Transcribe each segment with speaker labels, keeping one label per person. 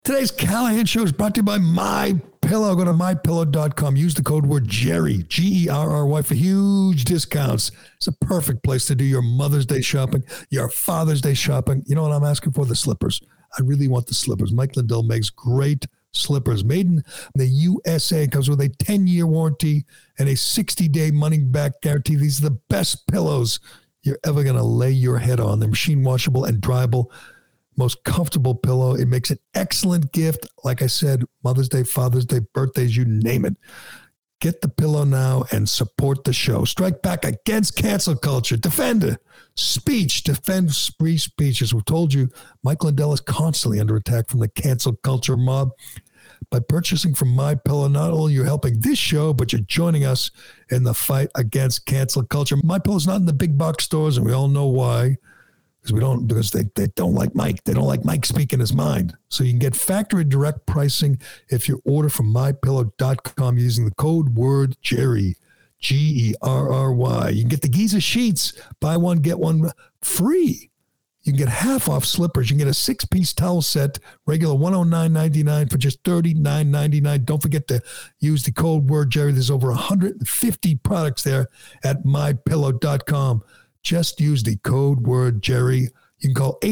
Speaker 1: Today's Callahan Show is brought to you by MyPillow. Go to MyPillow.com. Use the code word Jerry, Gerry, for huge discounts. It's a perfect place to do your Mother's Day shopping, your Father's Day shopping. You know what I'm asking for? The slippers. I really want the slippers. Mike Lindell makes great slippers made in the USA. Comes with a 10-year warranty and a 60-day money-back guarantee. These are the best pillows you're ever going to lay your head on. They're machine washable and dryable. Most comfortable pillow. It makes an excellent gift. Like I said, Mother's Day, Father's Day, birthdays, you name it. Get the pillow now and support the show. Strike back against cancel culture. Defend speech. Defend free speech. As we've told you, Mike Lindell is constantly under attack from the cancel culture mob. By purchasing from MyPillow, not only are you helping this show, but you're joining us in the fight against cancel culture. MyPillow is not in the big box stores, and we all know why. Because they don't like Mike. They don't like Mike speaking his mind. So you can get factory direct pricing if you order from MyPillow.com using the code word Jerry, Gerry. You can get the Giza sheets. Buy one, get one free. You can get half off slippers. You can get a 6-piece towel set, regular $109.99 for just $39.99. Don't forget to use the code word Jerry. There's over 150 products there at MyPillow.com. Just use the code word Jerry. You can call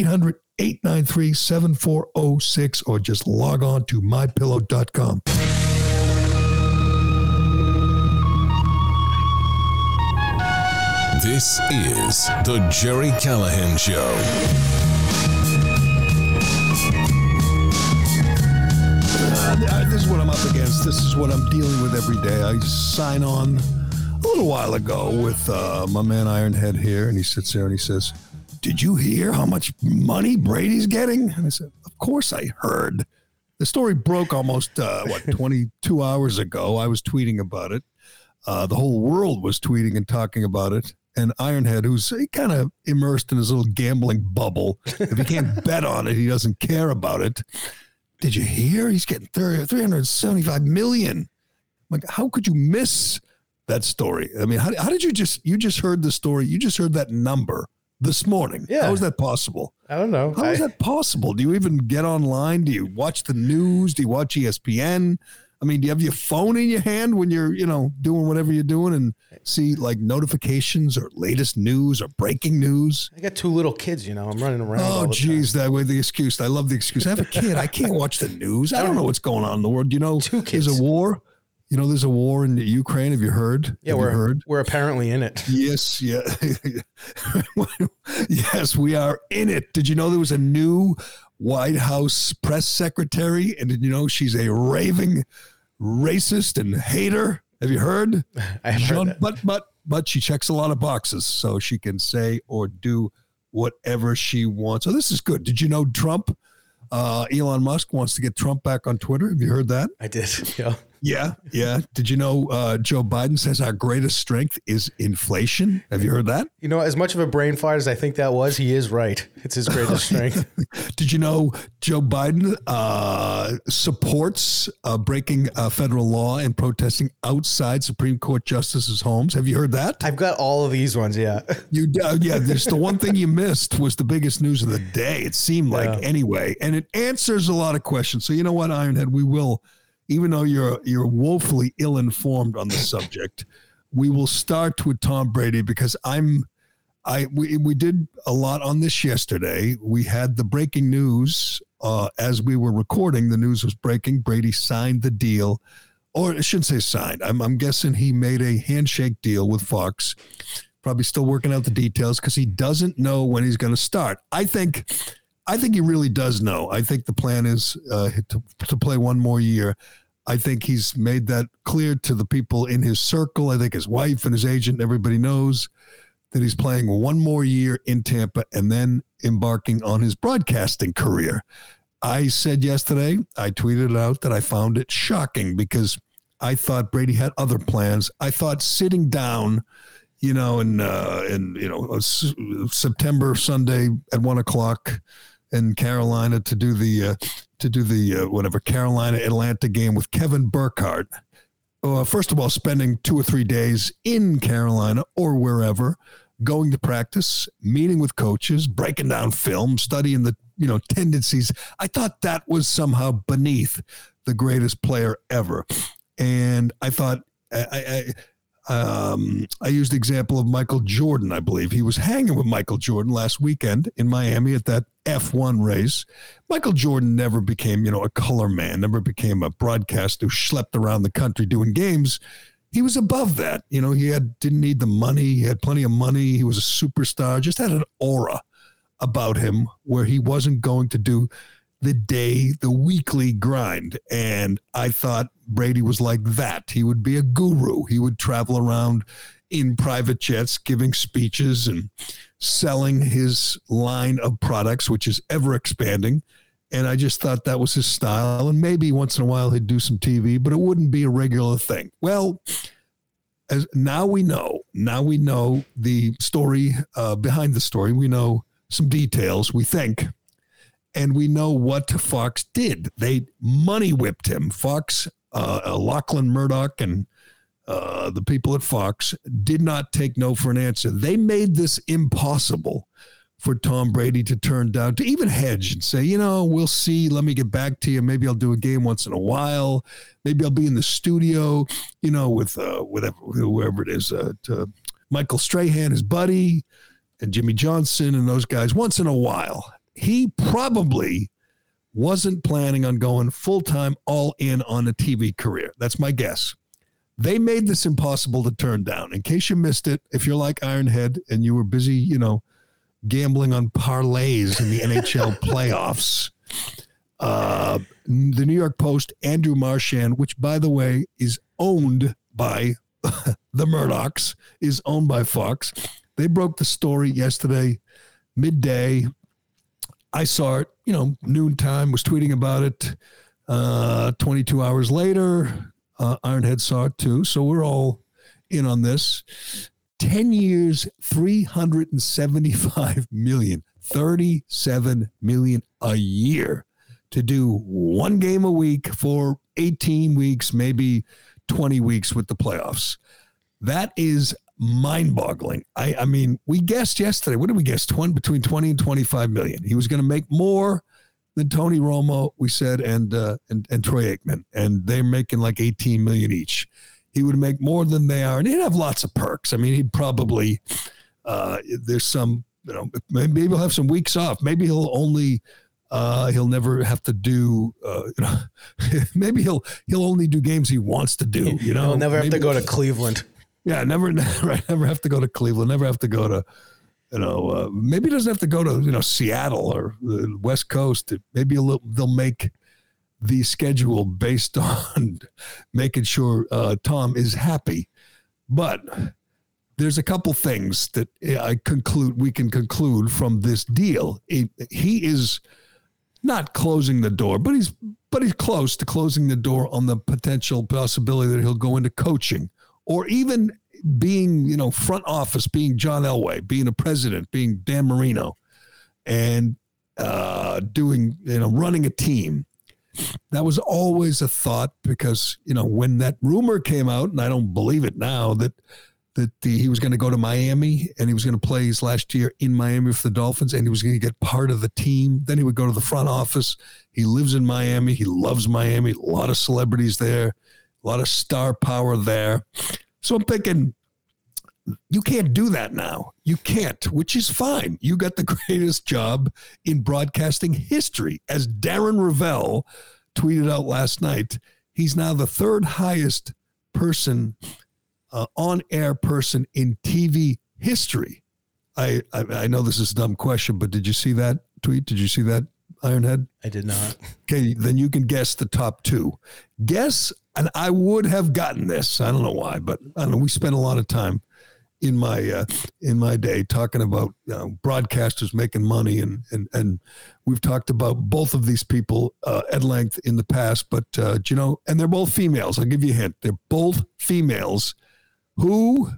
Speaker 1: 800-893-7406 or just log on to MyPillow.com.
Speaker 2: This is the Gerry Callahan Show.
Speaker 1: This is what I'm up against. This is what I'm dealing with every day. I sign on a little while ago with my man Ironhead here, and he sits there and he says, "Did you hear how much money Brady's getting?" And I said, "Of course I heard." The story broke almost, 22 hours ago. I was tweeting about it. The whole world was tweeting and talking about it. And Ironhead, who's kind of immersed in his little gambling bubble, if he can't bet on it, he doesn't care about it. "Did you hear? He's getting $375 million. I'm like, how could you miss that story? I mean, how did you just heard the story? You just heard that number this morning.
Speaker 3: Yeah.
Speaker 1: How is that possible?
Speaker 3: I don't know.
Speaker 1: How is that possible? Do you even get online? Do you watch the news? Do you watch ESPN? I mean, do you have your phone in your hand when you're, doing whatever you're doing and see like notifications or latest news or breaking news?
Speaker 3: I got 2 little kids, I'm running around.
Speaker 1: Oh, geez, that way the excuse. I love the excuse. I have a kid. I can't watch the news. I don't know what's going on in the world.
Speaker 3: 2 kids.
Speaker 1: There's a war. There's a war in Ukraine. Have you heard?
Speaker 3: Yeah, we're apparently in it.
Speaker 1: Yes, yeah. Yes, we are in it. Did you know there was a new White House press secretary? And did you know she's a raving racist and hater? Have you heard?
Speaker 3: I have heard that.
Speaker 1: But she checks a lot of boxes, so she can say or do whatever she wants. So this is good. Did you know Trump, Elon Musk wants to get Trump back on Twitter? Have you heard that?
Speaker 3: I did, yeah.
Speaker 1: Yeah. Did you know Joe Biden says our greatest strength is inflation? Have you heard that?
Speaker 3: As much of a brain fart as I think that was, he is right. It's his greatest strength.
Speaker 1: Did you know Joe Biden supports breaking federal law and protesting outside Supreme Court justices' homes? Have you heard that?
Speaker 3: I've got all of these ones, yeah.
Speaker 1: There's the one thing you missed was the biggest news of the day, it seemed like, anyway. And it answers a lot of questions. So you know what, Ironhead, we will... Even though you're woefully ill-informed on the subject, we will start with Tom Brady because we did a lot on this yesterday. We had the breaking news as we were recording. The news was breaking. Brady signed the deal, or I shouldn't say signed. I'm guessing he made a handshake deal with Fox. Probably still working out the details because he doesn't know when he's going to start. I think he really does know. I think the plan is to play one more year. I think he's made that clear to the people in his circle. I think his wife and his agent, everybody knows that he's playing one more year in Tampa and then embarking on his broadcasting career. I said yesterday, I tweeted out that I found it shocking because I thought Brady had other plans. I thought sitting down, in September Sunday at 1:00 in Carolina to do the Carolina Atlanta game with Kevin Burkhardt. First of all, spending 2 or 3 days in Carolina or wherever, going to practice, meeting with coaches, breaking down film, studying the tendencies. I thought that was somehow beneath the greatest player ever. And I thought, I used the example of Michael Jordan, I believe. He was hanging with Michael Jordan last weekend in Miami at that F1 race. Michael Jordan never became, a color man, never became a broadcaster who schlepped around the country doing games. He was above that. He didn't need the money. He had plenty of money. He was a superstar, just had an aura about him where he wasn't going to do the weekly grind. And I thought Brady was like that. He would be a guru. He would travel around in private jets, giving speeches and selling his line of products, which is ever expanding. And I just thought that was his style. And maybe once in a while he'd do some TV, but it wouldn't be a regular thing. Well, now we know the story behind the story. We know some details, we think. And we know what Fox did. They money whipped him. Fox, Lachlan Murdoch and the people at Fox did not take no for an answer. They made this impossible for Tom Brady to turn down, to even hedge and say, we'll see. Let me get back to you. Maybe I'll do a game once in a while. Maybe I'll be in the studio, with whoever it is, Michael Strahan, his buddy, and Jimmy Johnson and those guys once in a while. He probably wasn't planning on going full-time all in on a TV career. That's my guess. They made this impossible to turn down. In case you missed it, if you're like Ironhead and you were busy, gambling on parlays in the NHL playoffs, the New York Post, Andrew Marchand, which, by the way, is owned by the Murdochs, is owned by Fox. They broke the story yesterday, midday. I saw it, noontime, was tweeting about it. 22 hours later, Ironhead saw it too. So we're all in on this. 10 years, $375 million, $37 million a year to do one game a week for 18 weeks, maybe 20 weeks with the playoffs. That is mind-boggling. I mean, we guessed yesterday. What did we guess? Between 20 and 25 million. He was going to make more than Tony Romo, we said, and Troy Aikman, and they're making like 18 million each. He would make more than they are, and he'd have lots of perks. I mean, he'd probably there's some, maybe he'll have some weeks off. Maybe he'll only he'll never have to do. Maybe he'll only do games he wants to do.
Speaker 3: He'll never have to go to Cleveland.
Speaker 1: Yeah, never have to go to Cleveland. Never have to go to, maybe he doesn't have to go to, Seattle or the West Coast. Maybe they'll make the schedule based on making sure Tom is happy. But there's a couple things that we can conclude from this deal. He is not closing the door, but he's close to closing the door on the potential possibility that he'll go into coaching. Or even being, front office, being John Elway, being a president, being Dan Marino, and running a team. That was always a thought because, when that rumor came out, and I don't believe it now, that he was going to go to Miami and he was going to play his last year in Miami for the Dolphins and he was going to get part of the team. Then he would go to the front office. He lives in Miami. He loves Miami. A lot of celebrities there. A lot of star power there. So I'm thinking, you can't do that now. You can't, which is fine. You got the greatest job in broadcasting history. As Darren Ravel tweeted out last night, he's now the third highest person, on-air person in TV history. I know this is a dumb question, but did you see that tweet? Did you see that, Ironhead?
Speaker 3: I did not. Okay,
Speaker 1: then you can guess the top two. Guess, and I would have gotten this. I don't know why, but I don't know. We spent a lot of time in my day talking about broadcasters making money, and we've talked about both of these people at length in the past. But and they're both females. I'll give you a hint. They're both females. Who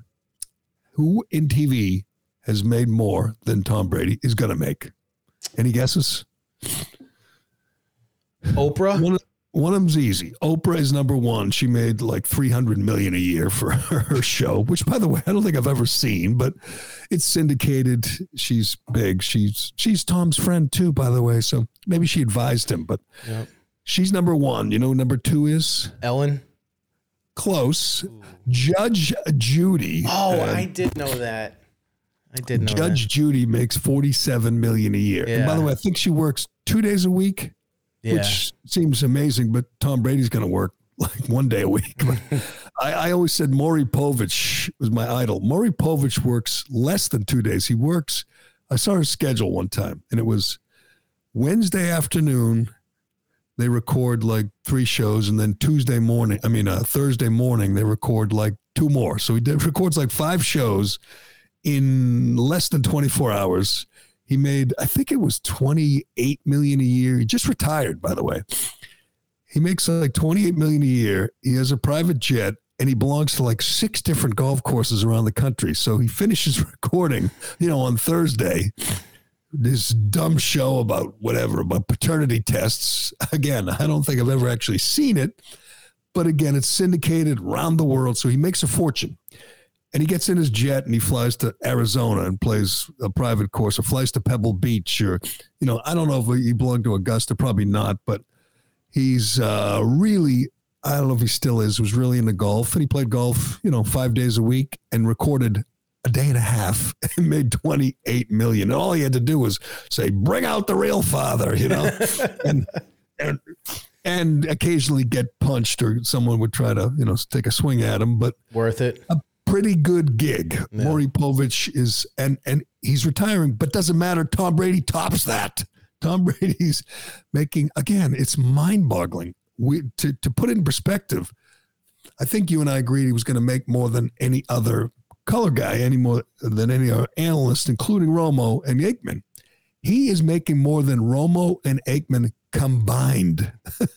Speaker 1: in TV has made more than Tom Brady is going to make? Any guesses?
Speaker 3: Oprah?
Speaker 1: One of them's easy. Oprah is number one. She made like $300 million a year for her show, which, by the way, I don't think I've ever seen, but it's syndicated. She's big. She's Tom's friend too, by the way. So maybe she advised him, but she's number one. You know who number two is?
Speaker 3: Ellen.
Speaker 1: Close. Ooh. Judge Judy.
Speaker 3: Oh, I did know that.
Speaker 1: Judge Judy makes $47 million a year. Yeah. And by the way, I think she works 2 days a week. Yeah. Which seems amazing, but Tom Brady's going to work like 1 day a week. But I always said Maury Povich was my idol. Maury Povich works less than 2 days. I saw his schedule one time, and it was Wednesday afternoon. They record like 3 shows, and then Thursday morning, they record like 2 more. So he records like 5 shows in less than 24 hours. He made, I think it was $28 million a year. He just retired, by the way. He makes like $28 million a year. He has a private jet, and he belongs to like 6 different golf courses around the country. So he finishes recording, on Thursday, this dumb show about paternity tests. Again, I don't think I've ever actually seen it, but again, it's syndicated around the world. So he makes a fortune. And he gets in his jet and he flies to Arizona and plays a private course, or flies to Pebble Beach, or, I don't know if he belonged to Augusta, probably not, but he's really, I don't know if he still is, was really into golf. And he played golf, 5 days a week and recorded a day and a half and made $28 million. And all he had to do was say, bring out the real father, and occasionally get punched, or someone would try to, take a swing at him, but
Speaker 3: worth it.
Speaker 1: Pretty good gig. Yeah. Maury Povich is, and he's retiring, but doesn't matter. Tom Brady tops that. Tom Brady's making, again, it's mind-boggling. To put it in perspective, I think you and I agreed he was going to make more than any other color guy, any more than any other analyst, including Romo and Aikman. He is making more than Romo and Aikman combined.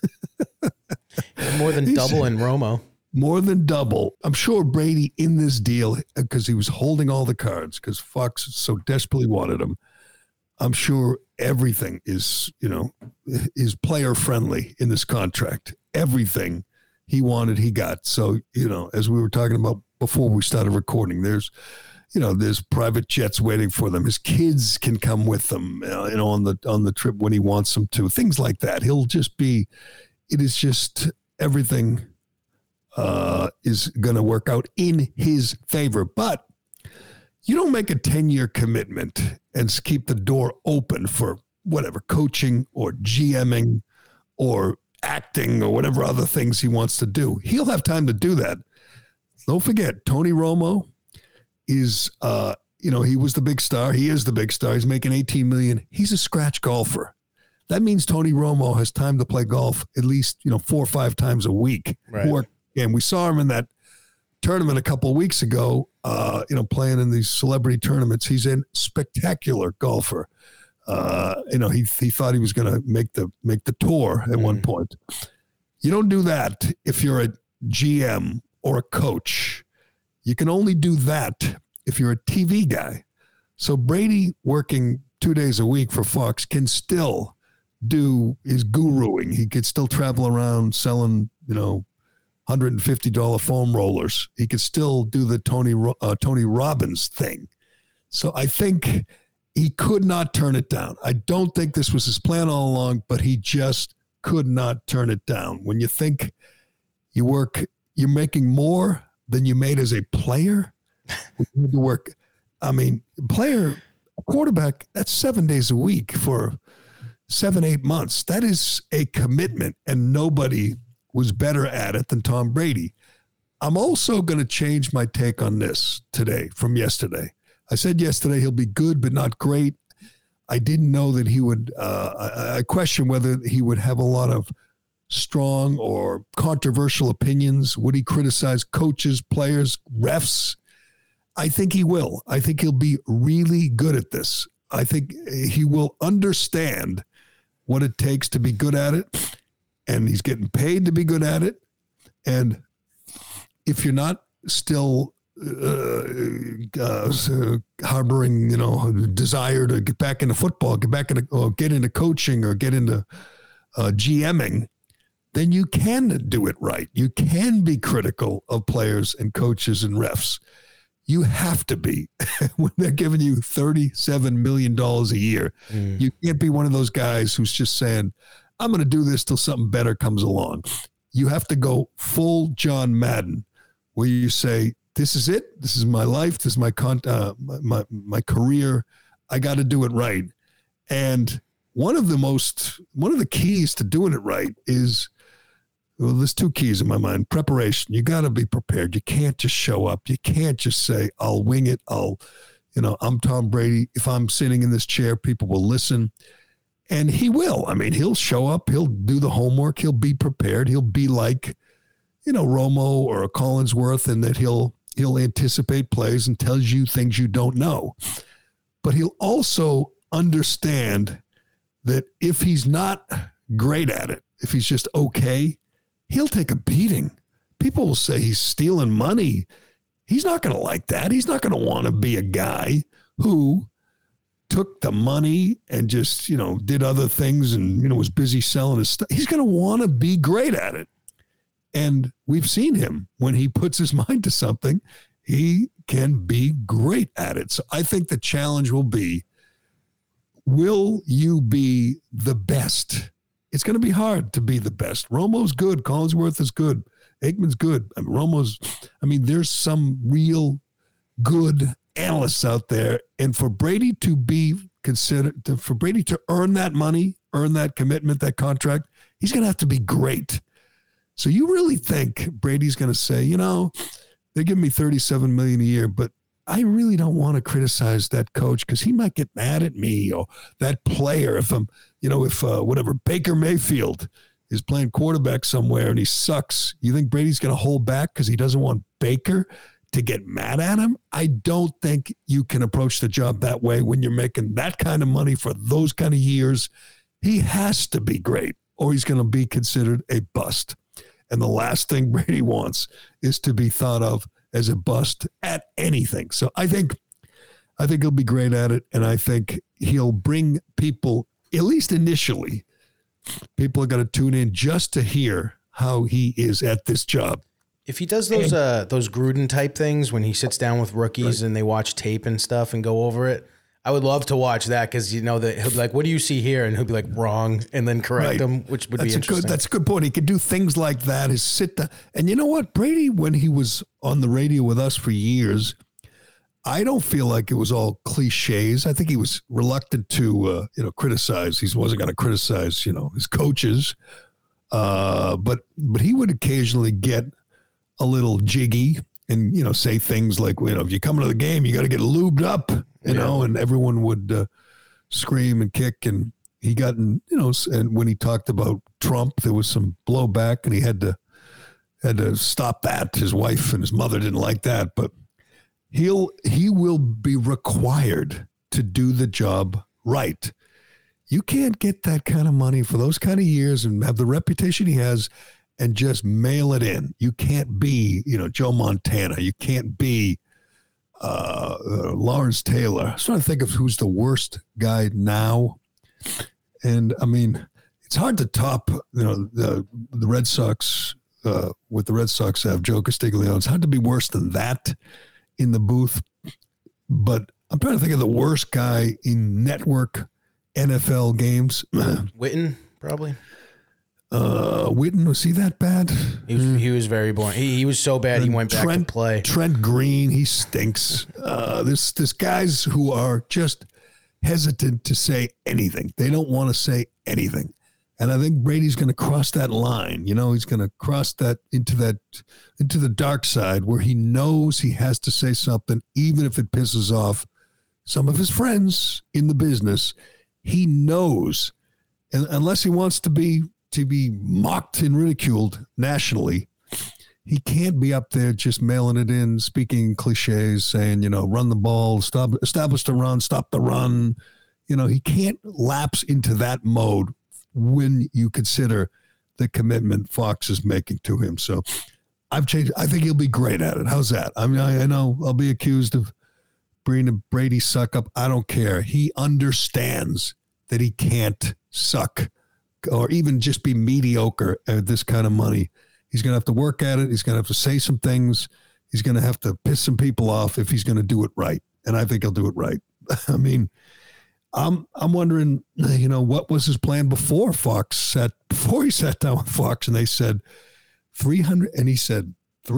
Speaker 3: More than double in Romo.
Speaker 1: More than double. I'm sure Brady in this deal, because he was holding all the cards, because Fox so desperately wanted him. I'm sure everything is player friendly in this contract. Everything he wanted, he got. So, as we were talking about before we started recording, there's private jets waiting for them. His kids can come with them, on the trip when he wants them to. Things like that. It is just everything is going to work out in his favor. But you don't make a 10-year commitment and keep the door open for whatever, coaching or GMing or acting or whatever other things he wants to do. He'll have time to do that. Don't forget, Tony Romo is, he was the big star. He is the big star. He's making $18 million. He's a scratch golfer. That means Tony Romo has time to play golf at least, 4 or 5 times a week.
Speaker 3: Right.
Speaker 1: And we saw him in that tournament a couple of weeks ago, playing in these celebrity tournaments. He's a spectacular golfer. He thought he was going to make the tour at one point. You don't do that if you're a GM or a coach. You can only do that if you're a TV guy. So Brady, working 2 days a week for Fox, can still do his guruing. He could still travel around selling, $150 foam rollers. He could still do the Tony Robbins thing. So I think he could not turn it down. I don't think this was his plan all along, but he just could not turn it down. When you think you're making more than you made as a player, you need to work. I mean, a quarterback, that's 7 days a week for 7-8 months. That is a commitment, and nobody was better at it than Tom Brady. I'm also going to change my take on this today from yesterday. I said yesterday he'll be good, but not great. I didn't know that he would, I question whether he would have a lot of strong or controversial opinions. Would he criticize coaches, players, refs? I think he will. I think he'll be really good at this. I think he will understand what it takes to be good at it. And he's getting paid to be good at it. And if you're not still harboring, desire to get back into football, get into coaching or get into GMing, then you can do it right. You can be critical of players and coaches and refs. You have to be when they're giving you $37 million a year. You can't be one of those guys who's just saying, I'm going to do this till something better comes along. You have to go full John Madden, where you say, this is it. This is my life. This is my career. I got to do it right. And one of the keys to doing it right is, well, there's two keys in my mind. Preparation. You got to be prepared. You can't just show up. You can't just say, I'll wing it. I'm Tom Brady. If I'm sitting in this chair, people will listen. And he will. I mean, he'll show up. He'll do the homework. He'll be prepared. He'll be like, Romo or a Collinsworth, and that he'll anticipate plays and tells you things you don't know. But he'll also understand that if he's not great at it, if he's just okay, he'll take a beating. People will say he's stealing money. He's not going to like that. He's not going to want to be a guy who took the money and just, did other things and, was busy selling his stuff. He's going to want to be great at it. And we've seen him when he puts his mind to something, he can be great at it. So I think the challenge will be, will you be the best? It's going to be hard to be the best. Romo's good. Collinsworth is good. Aikman's good. There's some real good analysts out there. And for Brady to be considered, for Brady to earn that money, earn that commitment, that contract, he's going to have to be great. So you really think Brady's going to say, they're giving me $37 million a year, but I really don't want to criticize that coach because he might get mad at me, or that player. If Baker Mayfield is playing quarterback somewhere and he sucks, you think Brady's going to hold back because he doesn't want Baker to get mad at him? I don't think you can approach the job that way when you're making that kind of money for those kind of years. He has to be great or he's going to be considered a bust. And the last thing Brady wants is to be thought of as a bust at anything. So I think he'll be great at it. And I think he'll bring people, at least initially, people are going to tune in just to hear how he is at this job.
Speaker 3: If he does those Gruden type things when he sits down with rookies and they watch tape and stuff and go over it, I would love to watch that because that he'll be like, "What do you see here?" And he'll be like, "Wrong," and then correct him, which would be interesting.
Speaker 1: That's a good point. He could do things like that. His sit down, and you know what, Brady, when he was on the radio with us for years, I don't feel like it was all cliches. I think he was reluctant to criticize. He wasn't going to criticize his coaches, but he would occasionally get a little jiggy and say things like, if you come into the game, you got to get lubed up. And everyone would scream and kick. And he got and when he talked about Trump, there was some blowback and he had to stop that. His wife and his mother didn't like that, but he will be required to do the job right. You can't get that kind of money for those kind of years and have the reputation he has and just mail it in. You can't be, Joe Montana. You can't be Lawrence Taylor. I was trying to think of who's the worst guy now. And it's hard to top, the Red Sox, with the Red Sox have Joe Castiglione. It's hard to be worse than that in the booth. But I'm trying to think of the worst guy in network NFL games.
Speaker 3: Witten, probably.
Speaker 1: Witten, was he that bad?
Speaker 3: He was very boring. He was so bad he went back to play.
Speaker 1: Trent Green, he stinks. There's guys who are just hesitant to say anything. They don't want to say anything. And I think Brady's going to cross that line. He's going to cross that into the dark side where he knows he has to say something, even if it pisses off some of his friends in the business. He knows, and unless he wants to be mocked and ridiculed nationally, he can't be up there just mailing it in, speaking cliches, saying, run the ball, establish the run, stop the run. He can't lapse into that mode when you consider the commitment Fox is making to him. So I've changed. I think he'll be great at it. How's that? I know I'll be accused of bringing a Brady suck up. I don't care. He understands that he can't suck or even just be mediocre at this kind of money. He's going to have to work at it. He's going to have to say some things. He's going to have to piss some people off if he's going to do it right. And I think he'll do it right. I mean, I'm wondering, what was his plan before he sat down with Fox and they said 300, and he said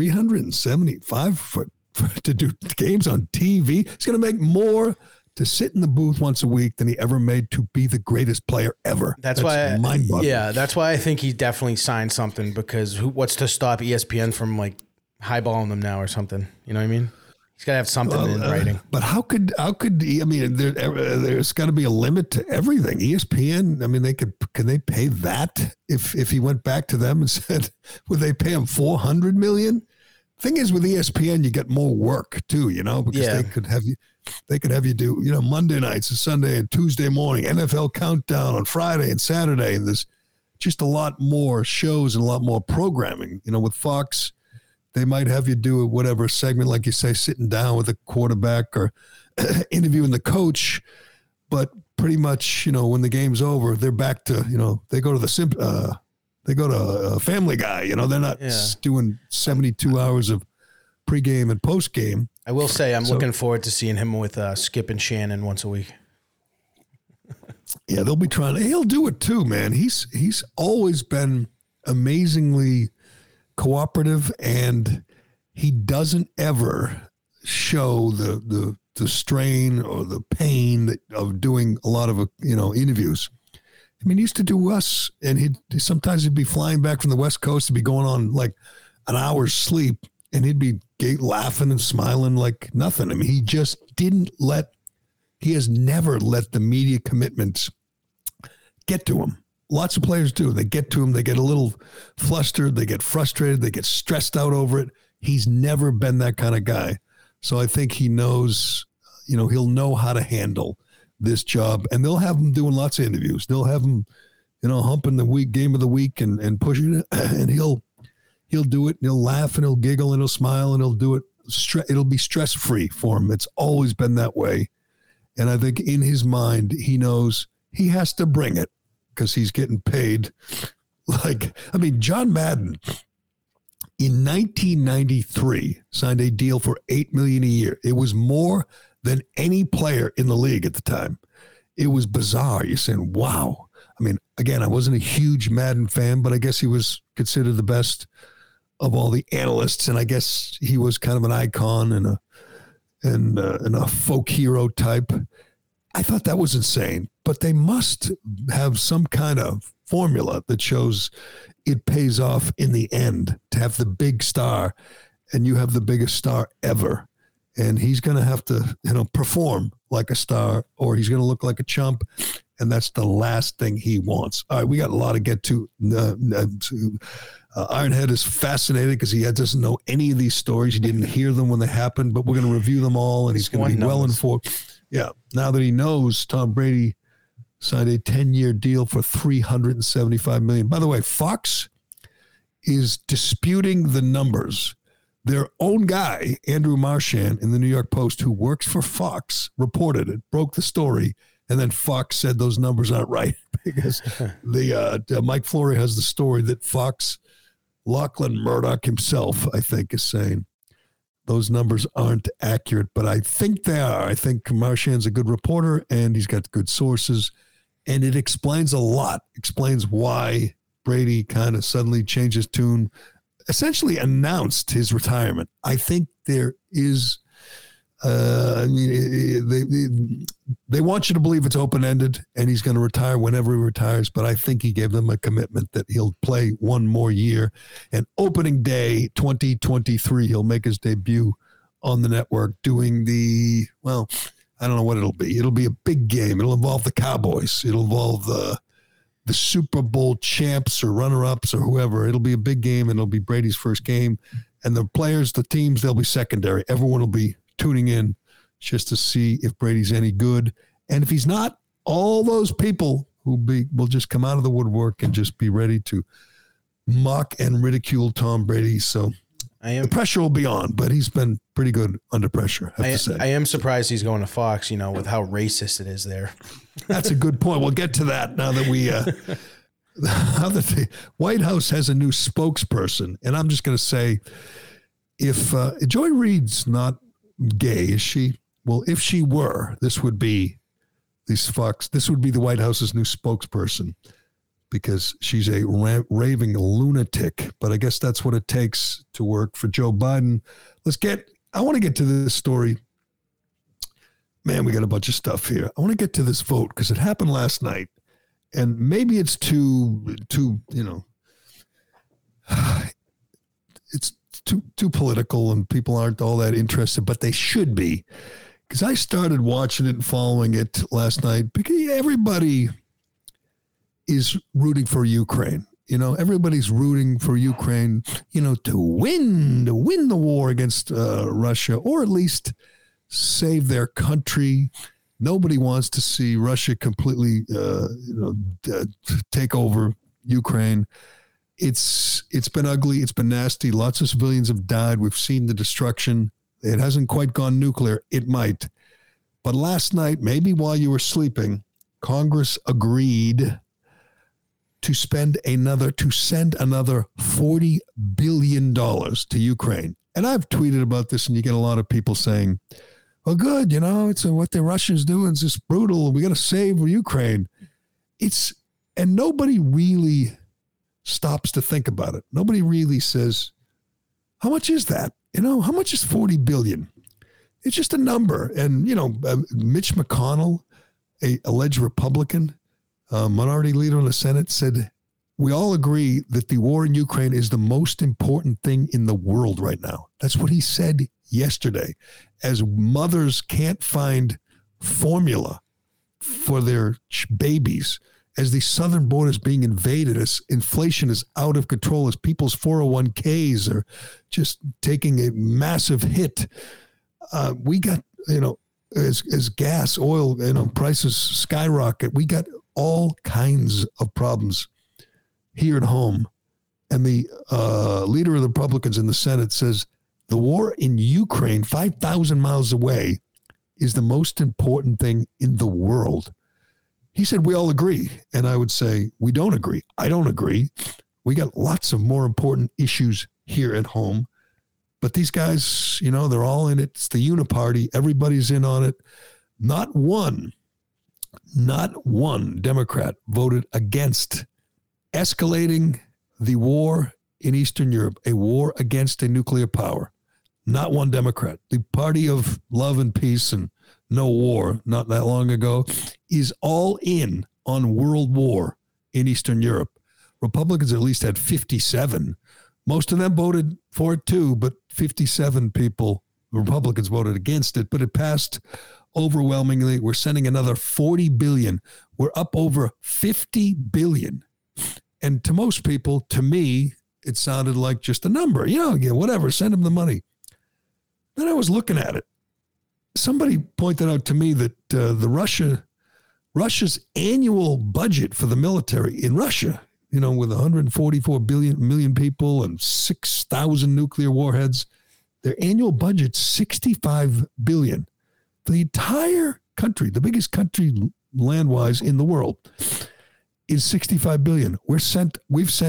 Speaker 1: 375 to do games on TV. He's going to make more to sit in the booth once a week than he ever made to be the greatest player ever.
Speaker 3: That's why, mind-boggling. Yeah, that's why I think he definitely signed something, because what's to stop ESPN from like highballing them now or something? You know what I mean? He's got to have something in writing.
Speaker 1: But how could he? I mean, there's got to be a limit to everything. ESPN, I mean, can they pay that if he went back to them and said, would they pay him $400 million? Thing is, with ESPN, you get more work too, because they could have you do, Monday nights and Sunday and Tuesday morning, NFL Countdown on Friday and Saturday. And there's just a lot more shows and a lot more programming. With Fox, they might have you do whatever segment, like you say, sitting down with a quarterback or interviewing the coach. But pretty much, when the game's over, they're back to, they go to they go to Family Guy. They're not doing 72 hours of pregame and postgame.
Speaker 3: I will say I'm looking forward to seeing him with Skip and Shannon once a week.
Speaker 1: Yeah, they'll be trying. He'll do it too, man. He's always been amazingly cooperative, and he doesn't ever show the strain or the pain of doing a lot of interviews. I mean, he used to do us, and sometimes he'd be flying back from the West Coast to be going on like an hour's sleep, and he'd be laughing and smiling like nothing. I mean, he just he has never let the media commitments get to him. Lots of players do. They get to him. They get a little flustered. They get frustrated. They get stressed out over it. He's never been that kind of guy. So I think he knows, he'll know how to handle this job, and they'll have him doing lots of interviews. They'll have him, humping the game of the week and pushing it, and he'll do it, and he'll laugh, and he'll giggle, and he'll smile, and he'll do it. It'll be stress-free for him. It's always been that way. And I think in his mind, he knows he has to bring it because he's getting paid. John Madden in 1993 signed a deal for $8 million a year. It was more than any player in the league at the time. It was bizarre. You're saying, wow. I mean, again, I wasn't a huge Madden fan, but I guess he was considered the best of all the analysts, and I guess he was kind of an icon and a folk hero type. I thought that was insane, but they must have some kind of formula that shows it pays off in the end to have the big star, and you have the biggest star ever. And he's going to have to, perform like a star, or he's going to look like a chump. And that's the last thing he wants. All right, we got a lot to get to. Ironhead is fascinated because he doesn't know any of these stories. He didn't hear them when they happened, but we're going to review them all, and he's going to be well informed. Yeah, now that he knows Tom Brady signed a 10-year deal for $375 million. By the way, Fox is disputing the numbers. Their own guy, Andrew Marchand, in the New York Post, who works for Fox, reported it, broke the story, and then Fox said those numbers aren't right because Mike Flory has the story that Fox, Lachlan Murdoch himself, I think, is saying those numbers aren't accurate, but I think they are. I think Marchand's a good reporter, and he's got good sources, and it explains a lot. Explains why Brady kind of suddenly changed his tune, essentially announced his retirement. I think there is, they want you to believe it's open-ended and he's going to retire whenever he retires, but I think he gave them a commitment that he'll play one more year. And opening day 2023, he'll make his debut on the network doing I don't know what it'll be. It'll be a big game. It'll involve the Cowboys. It'll involve the Super Bowl champs or runner-ups or whoever. It'll be a big game, and it'll be Brady's first game. And the players, the teams, they'll be secondary. Everyone will be tuning in just to see if Brady's any good. And if he's not, all those people will just come out of the woodwork and just be ready to mock and ridicule Tom Brady. So the pressure will be on, but he's been pretty good under pressure, I have to say.
Speaker 3: I am surprised he's going to Fox, with how racist it is there.
Speaker 1: That's a good point. We'll get to that now that we the other thing, White House has a new spokesperson, and I'm just going to say, if Joy Reid's not gay, is she? Well, if she were, this would be This would be the White House's new spokesperson, because she's a raving lunatic. But I guess that's what it takes to work for Joe Biden. I want to get to this story. Man, we got a bunch of stuff here. I want to get to this vote because it happened last night. And maybe it's too, it's too political and people aren't all that interested, but they should be. Because I started watching it and following it last night because everybody is rooting for Ukraine. Everybody's rooting for Ukraine, to win the war against Russia, or at least save their country. Nobody wants to see Russia completely, take over Ukraine. It's been ugly. It's been nasty. Lots of civilians have died. We've seen the destruction. It hasn't quite gone nuclear. It might. But last night, maybe while you were sleeping, Congress agreed to send another $40 billion to Ukraine. And I've tweeted about this, and you get a lot of people saying, well, good, it's what the Russians doing is just brutal. We got to save Ukraine. And nobody really stops to think about it. Nobody really says, how much is that? How much is 40 billion? It's just a number. And, Mitch McConnell, a alleged Republican, minority leader in the Senate, said, we all agree that the war in Ukraine is the most important thing in the world right now. That's what he said yesterday. As mothers can't find formula for their babies, as the southern border is being invaded, as inflation is out of control, as people's 401ks are just taking a massive hit, we got, as gas, oil, prices skyrocket, we got all kinds of problems here at home. And the leader of the Republicans in the Senate says the war in Ukraine, 5,000 miles away, is the most important thing in the world. He said, we all agree. And I would say, we don't agree. I don't agree. We got lots of more important issues here at home. But these guys, they're all in it. It's the uniparty. Everybody's in on it. Not one Democrat voted against escalating the war in Eastern Europe, a war against a nuclear power. Not one Democrat. The party of love and peace and no war, not that long ago, is all in on world war in Eastern Europe. Republicans at least had 57. Most of them voted for it too, but 57 Republicans voted against it, but it passed overwhelmingly. We're sending another 40 billion. We're up over 50 billion. And to most people, to me, it sounded like just a number. Whatever, send them the money. Then I was looking at it. Somebody pointed out to me that Russia's annual budget for the military in Russia, with 144 million people and 6,000 nuclear warheads, their annual budget's $65 billion. The entire country, the biggest country land-wise in the world, is $65 billion. We've sent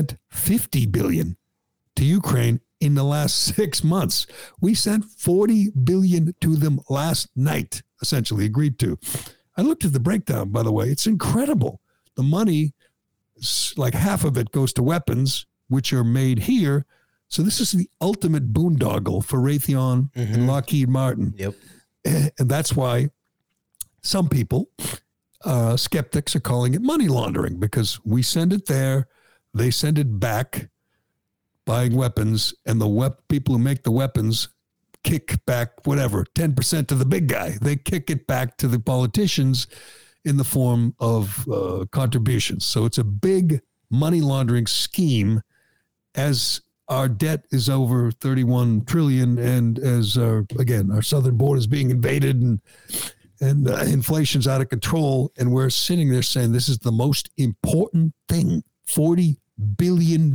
Speaker 1: $50 billion to Ukraine in the last 6 months. We sent $40 billion to them last night, essentially agreed to. I looked at the breakdown, by the way. It's incredible. The money, like half of it goes to weapons, which are made here. So this is the ultimate boondoggle for Raytheon and Lockheed Martin.
Speaker 3: Yep.
Speaker 1: And that's why some people, skeptics, are calling it money laundering, because we send it there, they send it back, buying weapons, and the people who make the weapons kick back 10% to the big guy. They kick it back to the politicians in the form of contributions. So it's a big money laundering scheme, as our debt is over 31 trillion, and as our southern border is being invaded, and inflation's out of control, and we're sitting there saying this is the most important thing, $40 billion.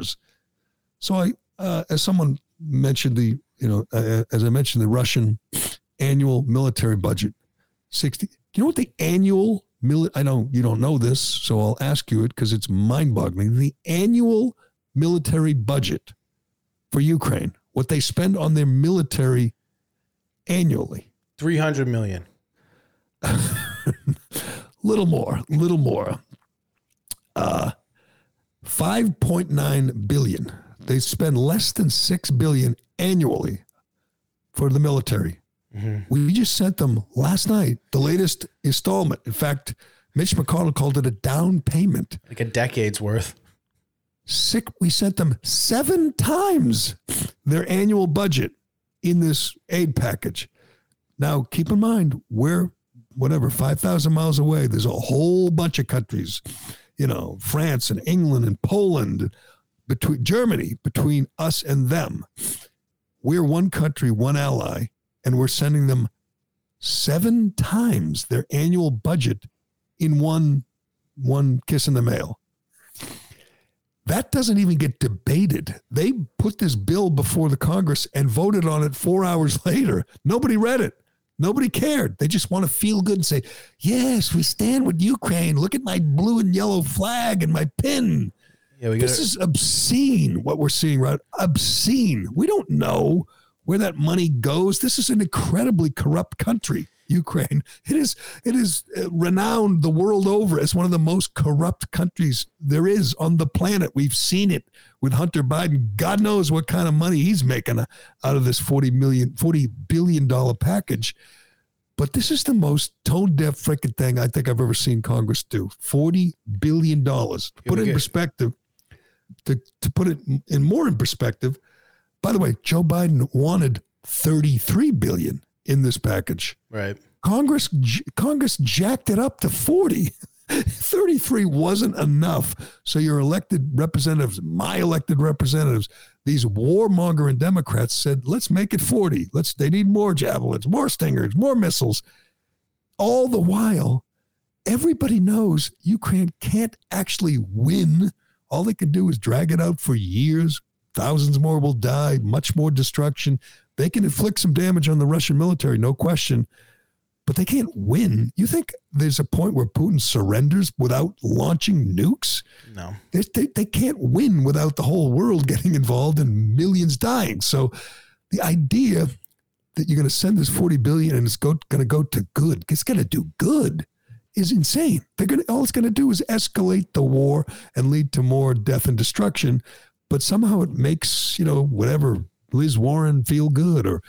Speaker 1: So as someone mentioned as I mentioned, the Russian annual military budget, 60. Do you know what the annual I know you don't know this, so I'll ask you it because it's mind-boggling. The annual military budget for Ukraine, what they spend on their military annually.
Speaker 3: $300 million.
Speaker 1: Little more. 5.9 billion. They spend less than $6 billion annually for the military. Mm-hmm. We just sent them last night the latest installment. In fact, Mitch McConnell called it a down payment.
Speaker 3: Like a decade's worth.
Speaker 1: We sent them 7 times their annual budget in this aid package. Now, keep in mind, we're 5,000 miles away. There's a whole bunch of countries, France and England and Poland, between us and them. We're one country, one ally, and we're sending them 7 times their annual budget in one kiss in the mail. That doesn't even get debated. They put this bill before the Congress and voted on it 4 hours later. Nobody read it. Nobody cared. They just want to feel good and say, yes, we stand with Ukraine. Look at my blue and yellow flag and my pin. Yeah, this is obscene what we're seeing, right? Obscene. We don't know where that money goes. This is an incredibly corrupt country, Ukraine. It is renowned the world over as one of the most corrupt countries there is on the planet. We've seen it with Hunter Biden. God knows what kind of money he's making out of this $40 billion package. But this is the most tone-deaf freaking thing I think I've ever seen Congress do. $40 billion. To put it in perspective, to put it in more in perspective, by the way, Joe Biden wanted $33 billion in this package.
Speaker 3: Right.
Speaker 1: Congress jacked it up to 40. 33 wasn't enough. So your elected representatives, my elected representatives, these warmongering Democrats said, let's make it 40. They need more javelins, more Stingers, more missiles. All the while, everybody knows Ukraine can't actually win. All they can do is drag it out for years. Thousands more will die, much more destruction. They can inflict some damage on the Russian military, no question, but they can't win. You think there's a point where Putin surrenders without launching nukes?
Speaker 3: No.
Speaker 1: They can't win without the whole world getting involved and millions dying. So the idea that you're going to send this $40 billion and it's going to go to good, it's going to do good, is insane. All it's going to do is escalate the war and lead to more death and destruction. But somehow it makes, whatever Liz Warren feel good, or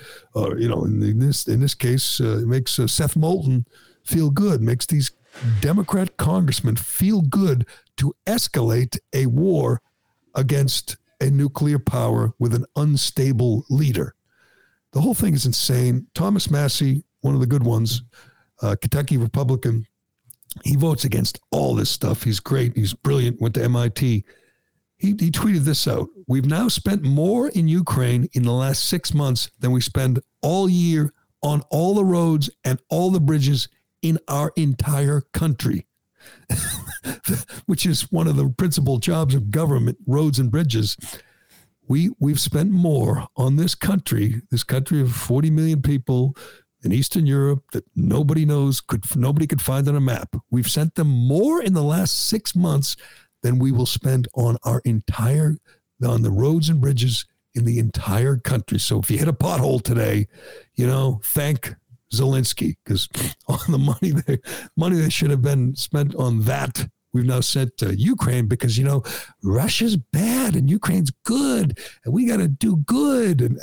Speaker 1: in this case, it makes Seth Moulton feel good, makes these Democrat congressmen feel good to escalate a war against a nuclear power with an unstable leader. The whole thing is insane. Thomas Massie, one of the good ones, Kentucky Republican, he votes against all this stuff. He's great. He's brilliant. Went to MIT. He tweeted this out. We've now spent more in Ukraine in the last 6 months than we spend all year on all the roads and all the bridges in our entire country, which is one of the principal jobs of government, roads and bridges. We've spent more on this country of 40 million people in Eastern Europe that nobody could find on a map. We've sent them more in the last 6 months than we will spend on on the roads and bridges in the entire country. So if you hit a pothole today, thank Zelensky, because all the money that should have been spent on that, we've now sent to Ukraine because, Russia's bad and Ukraine's good and we got to do good. And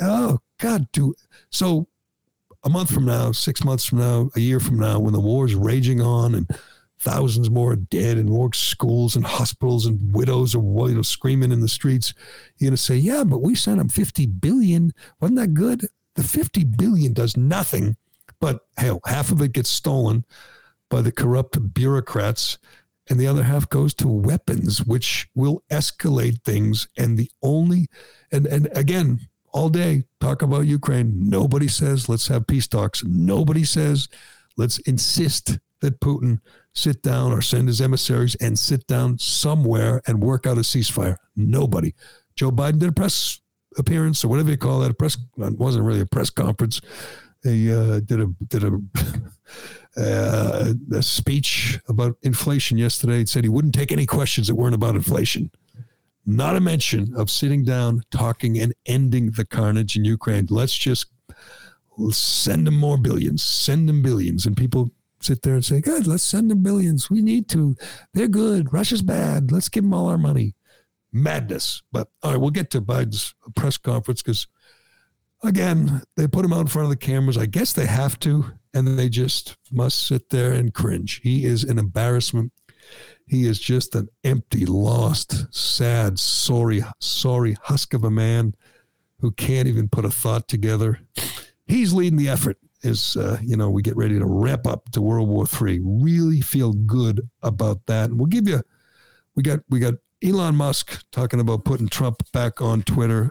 Speaker 1: so a month from now, 6 months from now, a year from now, when the war is raging on and thousands more are dead and more schools and hospitals and widows are screaming in the streets, you're going to say, yeah, but we sent them $50 billion. Wasn't that good? The $50 billion does nothing, but hell, half of it gets stolen by the corrupt bureaucrats and the other half goes to weapons, which will escalate things. And and again, all day talk about Ukraine. Nobody says, let's have peace talks. Nobody says, let's insist that Putin sit down or send his emissaries and sit down somewhere and work out a ceasefire. Nobody. Joe Biden did a press appearance or whatever you call that. It wasn't really a press conference. He did a speech about inflation yesterday. It said he wouldn't take any questions that weren't about inflation. Not a mention of sitting down, talking, and ending the carnage in Ukraine. Let's just send them more billions, send them billions. And people sit there and say, good, let's send them billions. We need to. They're good. Russia's bad. Let's give them all our money. Madness. But all right, we'll get to Biden's press conference because, again, they put him out in front of the cameras. I guess they have to, and they just must sit there and cringe. He is an embarrassment. He is just an empty, lost, sad, sorry husk of a man who can't even put a thought together. He's leading the effort as, we get ready to wrap up to World War III. Really feel good about that. And we'll give you, we got Elon Musk talking about putting Trump back on Twitter.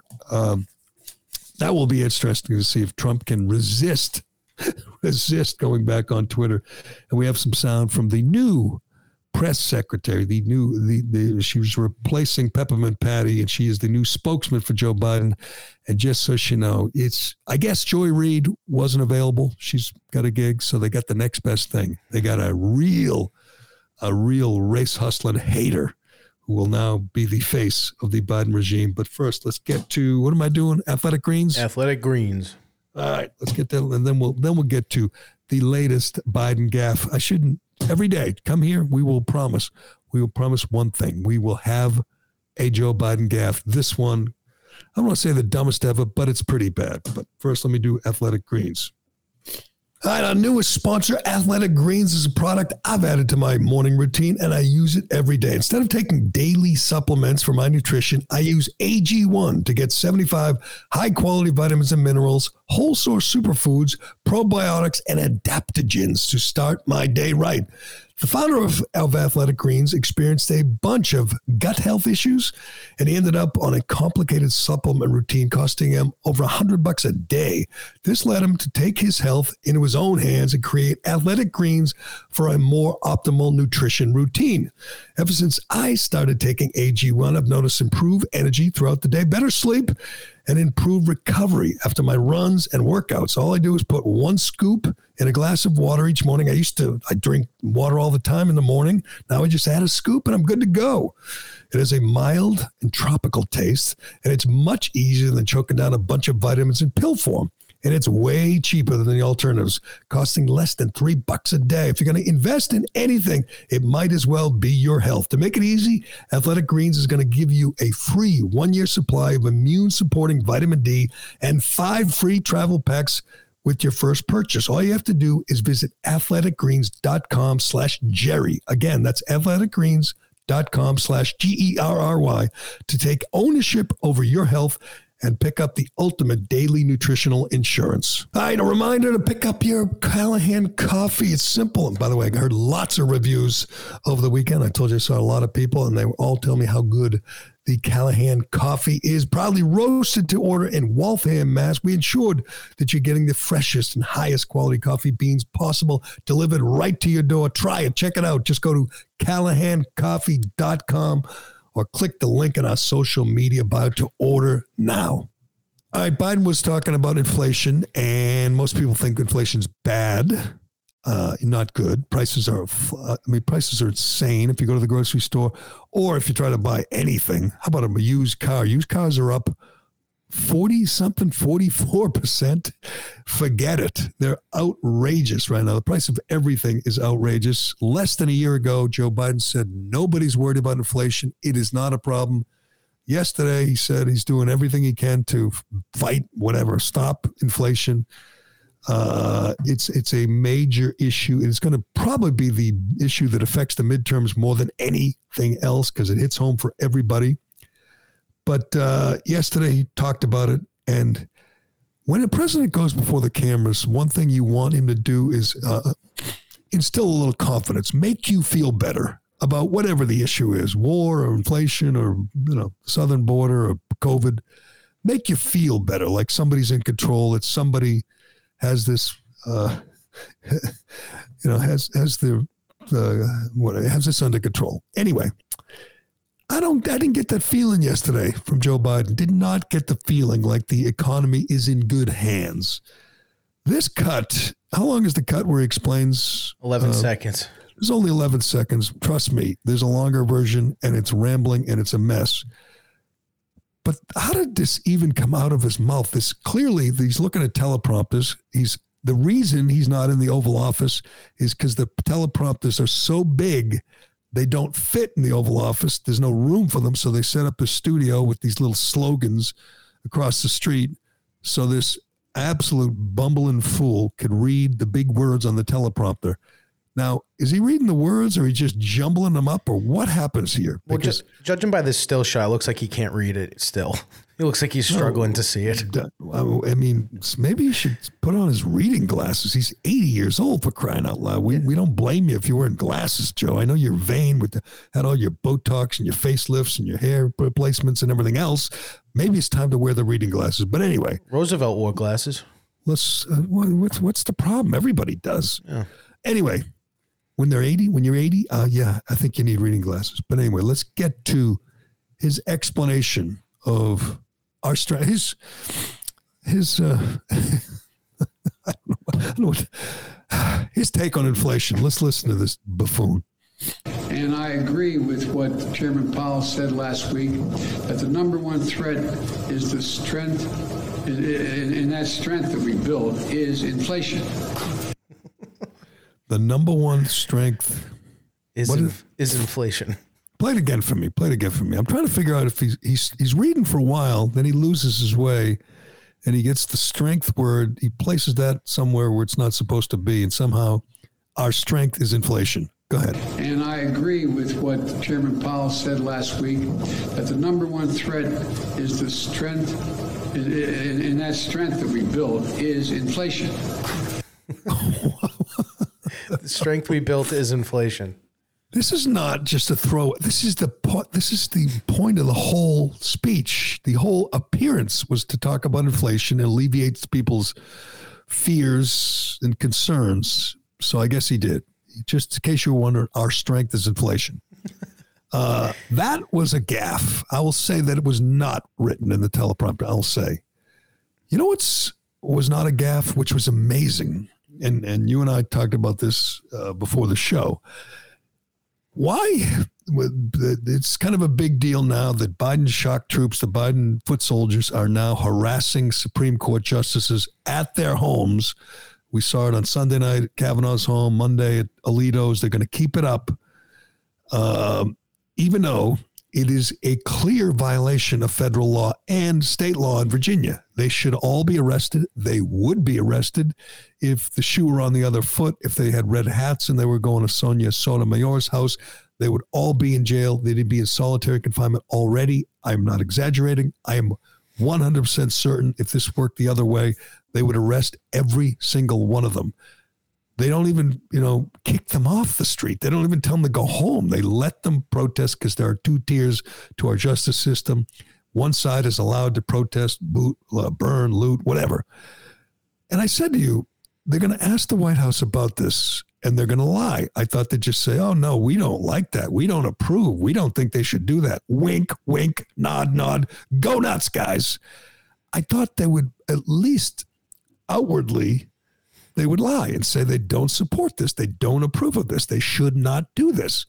Speaker 1: That will be interesting to see if Trump can resist going back on Twitter. And we have some sound from the new press secretary, she was replacing Peppermint Patty, and she is the new spokesman for Joe Biden. And just so you know, I guess Joy Reid wasn't available. She's got a gig, so they got the next best thing. They got a real race hustling hater who will now be the face of the Biden regime. But first, let's get to, what am I doing? Athletic Greens?
Speaker 3: Athletic Greens.
Speaker 1: All right, let's get that, and then we'll get to the latest Biden gaffe. Every day, come here, we will promise one thing. We will have a Joe Biden gaffe. This one, I don't want to say the dumbest ever, but it's pretty bad. But first, let me do Athletic Greens. All right, our newest sponsor, Athletic Greens, is a product I've added to my morning routine, and I use it every day. Instead of taking daily supplements for my nutrition, I use AG1 to get 75 high-quality vitamins and minerals, whole source superfoods, probiotics, and adaptogens to start my day right. The founder of Athletic Greens experienced a bunch of gut health issues, and he ended up on a complicated supplement routine costing him over $100 a day. This led him to take his health into his own hands and create Athletic Greens for a more optimal nutrition routine. Ever since I started taking AG1, I've noticed improved energy throughout the day, better sleep, and improved recovery after my runs and workouts. All I do is put one scoop in a glass of water each morning. I drink water all the time in the morning. Now I just add a scoop and I'm good to go. It has a mild and tropical taste, and it's much easier than choking down a bunch of vitamins in pill form. And it's way cheaper than the alternatives, costing less than $3 a day. If you're going to invest in anything, it might as well be your health. To make it easy, Athletic Greens is going to give you a free 1-year supply of immune-supporting vitamin D and 5 free travel packs with your first purchase. All you have to do is visit athleticgreens.com/Jerry. Again, that's athleticgreens.com/GERRY to take ownership over your health and pick up the ultimate daily nutritional insurance. All right, a reminder to pick up your Callahan coffee. It's simple. And by the way, I heard lots of reviews over the weekend. I told you I saw a lot of people, and they all tell me how good the Callahan coffee is. Proudly roasted to order in Waltham, Mass. We ensured that you're getting the freshest and highest quality coffee beans possible, delivered right to your door. Try it. Check it out. Just go to CallahanCoffee.com or click the link in our social media bio to order now. All right, Biden was talking about inflation, and most people think inflation's bad, not good. Prices are insane if you go to the grocery store or if you try to buy anything. How about a used car? Used cars are up 44%. Forget it. They're outrageous right now. The price of everything is outrageous. Less than a year ago, Joe Biden said nobody's worried about inflation. It is not a problem. Yesterday, he said he's doing everything he can to fight stop inflation. It's a major issue. It's going to probably be the issue that affects the midterms more than anything else because it hits home for everybody. But yesterday he talked about it, and when a president goes before the cameras, one thing you want him to do is instill a little confidence, make you feel better about whatever the issue is, war or inflation or southern border or COVID. Make you feel better, like somebody's in control, that somebody has this, has this under control. Anyway. I didn't get that feeling yesterday from Joe Biden. Did not get the feeling like the economy is in good hands. This cut, how long is the cut where he explains?
Speaker 3: 11 seconds.
Speaker 1: There's only 11 seconds. Trust me, there's a longer version, and it's rambling, and it's a mess. But how did this even come out of his mouth? This clearly, he's looking at teleprompters. The reason he's not in the Oval Office is because the teleprompters are so big, they don't fit in the Oval Office. There's no room for them, so they set up a studio with these little slogans across the street. So this absolute bumbling fool could read the big words on the teleprompter. Now, is he reading the words, or he just jumbling them up, or what happens here?
Speaker 3: Well, just judging by this still shot, it looks like he can't read it still. It looks like he's struggling to see it.
Speaker 1: I mean, maybe he should put on his reading glasses. He's 80 years old, for crying out loud. We don't blame you if you're wearing glasses, Joe. I know you're vain had all your Botox and your facelifts and your hair replacements and everything else. Maybe it's time to wear the reading glasses. But anyway.
Speaker 3: Roosevelt wore glasses.
Speaker 1: What's the problem? Everybody does.
Speaker 3: Yeah.
Speaker 1: Anyway. When you're 80, yeah, I think you need reading glasses. But anyway, let's get to his explanation of our strength. His his take on inflation. Let's listen to this buffoon.
Speaker 4: And I agree with what Chairman Powell said last week, that the number one threat is the strength, and that strength that we build is inflation.
Speaker 1: The number one strength
Speaker 3: is inflation.
Speaker 1: Play it again for me. I'm trying to figure out if he's reading for a while, then he loses his way, and he gets the strength word. He places that somewhere where it's not supposed to be, and somehow our strength is inflation. Go ahead.
Speaker 4: And I agree with what Chairman Powell said last week, that the number one threat is the strength, and that strength that we build is inflation.
Speaker 3: The strength we built is inflation.
Speaker 1: This is not just a throw. This is the point of the whole speech. The whole appearance was to talk about inflation and alleviate people's fears and concerns. So I guess he did. Just in case you were wondering, our strength is inflation. That was a gaffe. I will say that it was not written in the teleprompter. I'll say. You know was not a gaffe, which was amazing. And you and I talked about this before the show. Why? It's kind of a big deal now that Biden's shock troops, the Biden foot soldiers, are now harassing Supreme Court justices at their homes. We saw it on Sunday night at Kavanaugh's home, Monday at Alito's. They're going to keep it up, even though it is a clear violation of federal law and state law in Virginia. They should all be arrested. They would be arrested if the shoe were on the other foot. If they had red hats and they were going to Sonia Sotomayor's house, they would all be in jail. They'd be in solitary confinement already. I'm not exaggerating. I am 100% certain if this worked the other way, they would arrest every single one of them. They don't even, kick them off the street. They don't even tell them to go home. They let them protest because there are two tiers to our justice system. One side is allowed to protest, boot, burn, loot, whatever. And I said to you, they're going to ask the White House about this, and they're going to lie. I thought they'd just say, oh, no, we don't like that. We don't approve. We don't think they should do that. Wink, wink, nod, nod. Go nuts, guys. I thought they would at least outwardly, they would lie and say they don't support this. They don't approve of this. They should not do this.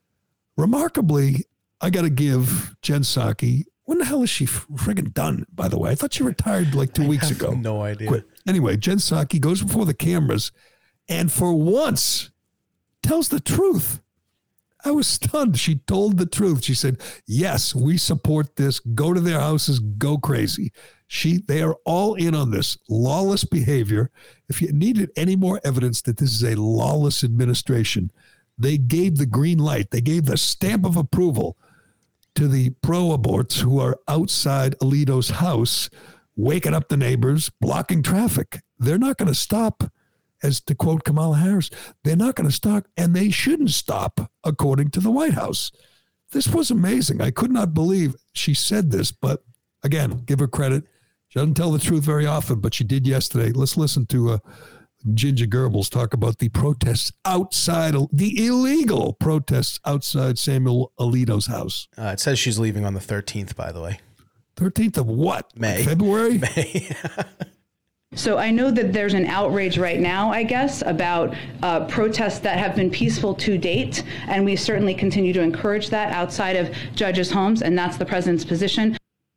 Speaker 1: Remarkably, I got to give Jen Psaki, when the hell is she friggin' done, by the way? I thought she retired like 2 weeks ago.
Speaker 3: No idea.
Speaker 1: Quit. Anyway, Jen Psaki goes before the cameras and for once tells the truth. I was stunned. She told the truth. She said, yes, we support this. Go to their houses. Go crazy. They are all in on this lawless behavior. If you needed any more evidence that this is a lawless administration, they gave the green light. They gave the stamp of approval to the pro-aborts who are outside Alito's house, waking up the neighbors, blocking traffic. They're not going to stop, as to quote Kamala Harris, they're not going to stop, and they shouldn't stop, according to the White House. This was amazing. I could not believe she said this, but again, give her credit. She doesn't tell the truth very often, but she did yesterday. Let's listen to Ginger Goebbels talk about the protests outside, the illegal protests outside Samuel Alito's house.
Speaker 3: It says she's leaving on the 13th, by the way.
Speaker 1: 13th of what?
Speaker 3: May.
Speaker 1: February?
Speaker 3: May.
Speaker 5: So I know that there's an outrage right now, I guess, about protests that have been peaceful to date, and we certainly continue to encourage that outside of judges' homes, and that's the president's position.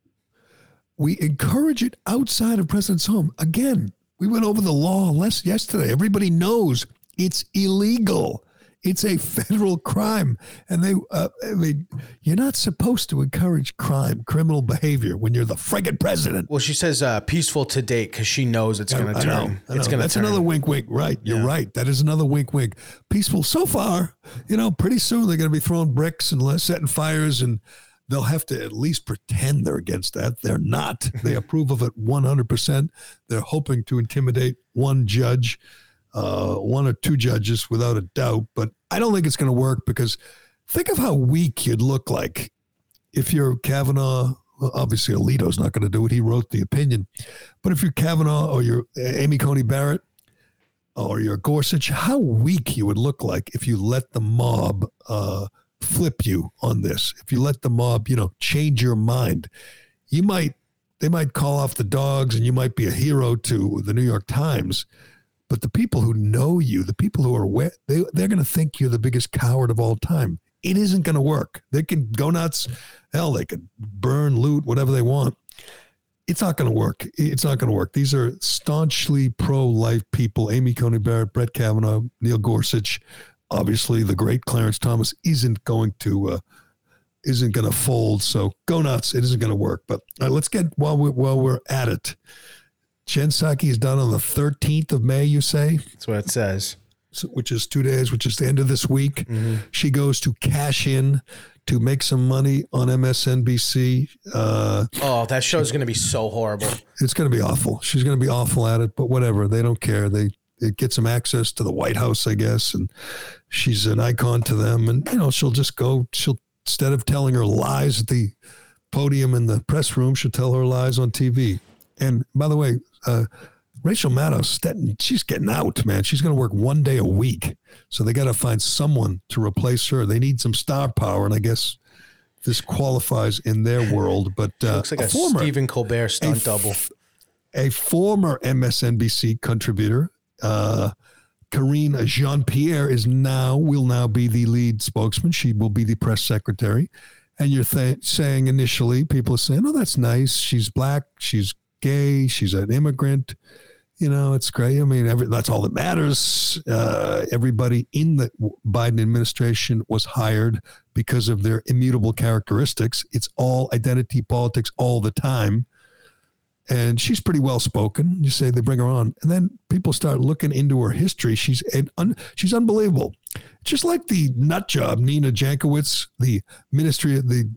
Speaker 1: We encourage it outside of president's home. Again, we went over the law yesterday. Everybody knows it's illegal. It's a federal crime. And you're not supposed to encourage criminal behavior when you're the friggin' president.
Speaker 3: Well, she says peaceful to date because she knows it's going to turn.
Speaker 1: It's going to That's another wink, wink. Right. You're right. That is another wink, wink. Peaceful so far. Pretty soon they're going to be throwing bricks and setting fires, and they'll have to at least pretend they're against that. They're not. They approve of it 100%. They're hoping to intimidate one judge. One or two judges without a doubt, but I don't think it's going to work, because think of how weak you'd look like if you're Kavanaugh. Well, obviously, Alito's not going to do it. He wrote the opinion. But if you're Kavanaugh or you're Amy Coney Barrett or you're Gorsuch, how weak you would look like if you let the mob flip you on this. If you let the mob, change your mind, they might call off the dogs and you might be a hero to the New York Times. But the people who know you, the people who are aware, they're going to think you're the biggest coward of all time. It isn't going to work. They can go nuts. Hell, they could burn, loot, whatever they want. It's not going to work. It's not going to work. These are staunchly pro-life people. Amy Coney Barrett, Brett Kavanaugh, Neil Gorsuch. Obviously, the great Clarence Thomas isn't going to fold. So go nuts. It isn't going to work. But let's get, while we're at it, Jen Psaki is done on the 13th of May, you say?
Speaker 3: That's what it says.
Speaker 1: So, which is 2 days, which is the end of this week. Mm-hmm. She goes to cash in to make some money on MSNBC.
Speaker 3: That show's going to be so horrible. It's
Speaker 1: going to be awful. She's going to be awful at it, but whatever. They don't care. It gets some access to the White House, I guess, and she's an icon to them. And, she'll just go, instead of telling her lies at the podium in the press room, she'll tell her lies on TV. And by the way, Rachel Maddow, she's getting out, man. She's going to work 1 day a week. So they got to find someone to replace her. They need some star power, and I guess this qualifies in their world. But
Speaker 3: looks like a Stephen Colbert stunt double.
Speaker 1: A former MSNBC contributor, Karine Jean-Pierre, will now be the lead spokesman. She will be the press secretary. And you're saying initially, people are saying, "Oh, that's nice. She's black. She's gay. She's an immigrant. It's great." I mean, that's all that matters. Everybody in the Biden administration was hired because of their immutable characteristics. It's all identity politics all the time. And she's pretty well spoken. You say they bring her on, and then people start looking into her history. She's unbelievable. Just like the nut job, Nina Jankowicz, the minister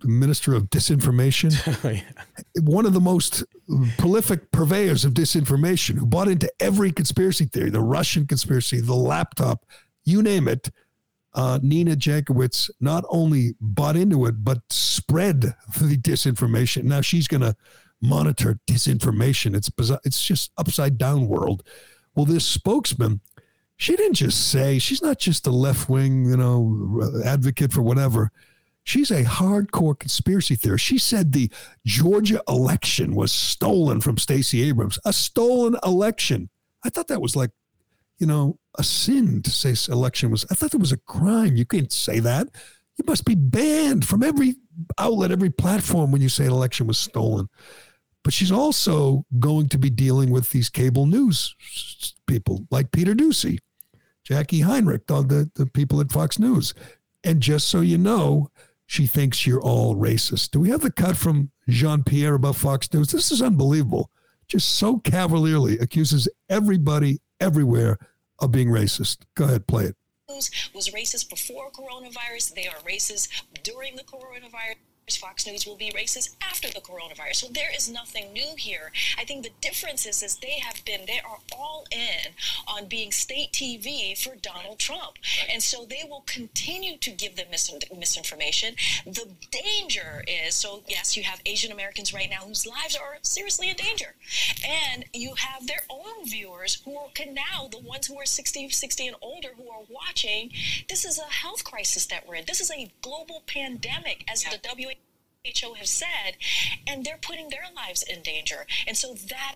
Speaker 1: of disinformation, oh, yeah. One of the most prolific purveyors of disinformation, who bought into every conspiracy theory, the Russian conspiracy, the laptop, you name it. Nina Jankowicz not only bought into it, but spread the disinformation. Now she's going to monitor disinformation. It's bizarre. It's just upside down world. Well, this spokesman, she didn't just say, she's not just a left-wing, advocate for whatever. She's a hardcore conspiracy theorist. She said the Georgia election was stolen from Stacey Abrams. A stolen election. I thought that was like, a sin to say election was. I thought it was a crime. You can't say that. You must be banned from every outlet, every platform when you say an election was stolen. But she's also going to be dealing with these cable news people like Peter Doocy, Jackie Heinrich, the people at Fox News. And just so you know, she thinks you're all racist. Do we have the cut from Jean-Pierre about Fox News? This is unbelievable. Just so cavalierly accuses everybody everywhere of being racist. Go ahead, play it.
Speaker 6: Was racist before coronavirus. They are racist during the coronavirus. Fox News will be racist after the coronavirus. So there is nothing new here. I think the difference is they are all in on being state TV for Donald Trump. And so they will continue to give them misinformation. The danger is, so yes, you have Asian Americans right now whose lives are seriously in danger. And you have their own viewers who can now, the ones who are 60 and older who are watching, this is a health crisis that we're in. This is a global pandemic, as the WHO have said, and they're putting their lives in danger. And so that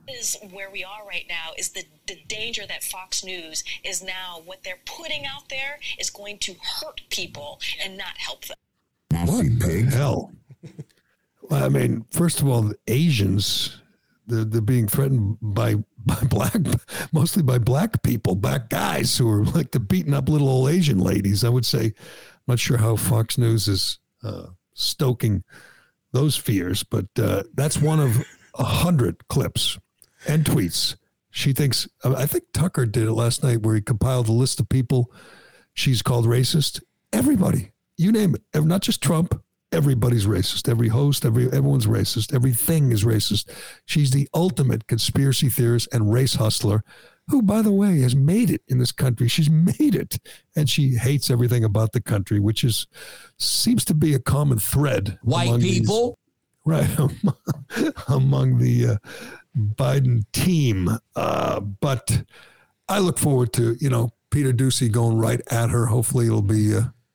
Speaker 6: is where we are right now, is the danger that Fox News is now, what they're putting out there is going to hurt people and not help them.
Speaker 1: What the hell? Well, I mean, first of all, the Asians, they're being threatened by mostly by black people, black guys who are like the beating up little old Asian ladies. I would say, I'm not sure how Fox News is stoking those fears, but that's one of 100 clips and tweets. She thinks, I think Tucker did it last night where he compiled a list of people she's called racist. Everybody, you name it, not just Trump, everybody's racist. Every host, everyone's racist. Everything is racist. She's the ultimate conspiracy theorist and race hustler who, by the way, has made it in this country. She's made it. And she hates everything about the country, which seems to be a common thread.
Speaker 7: White people.
Speaker 1: Right. Among the Biden team. But I look forward to, Peter Doocy going right at her. Hopefully it'll be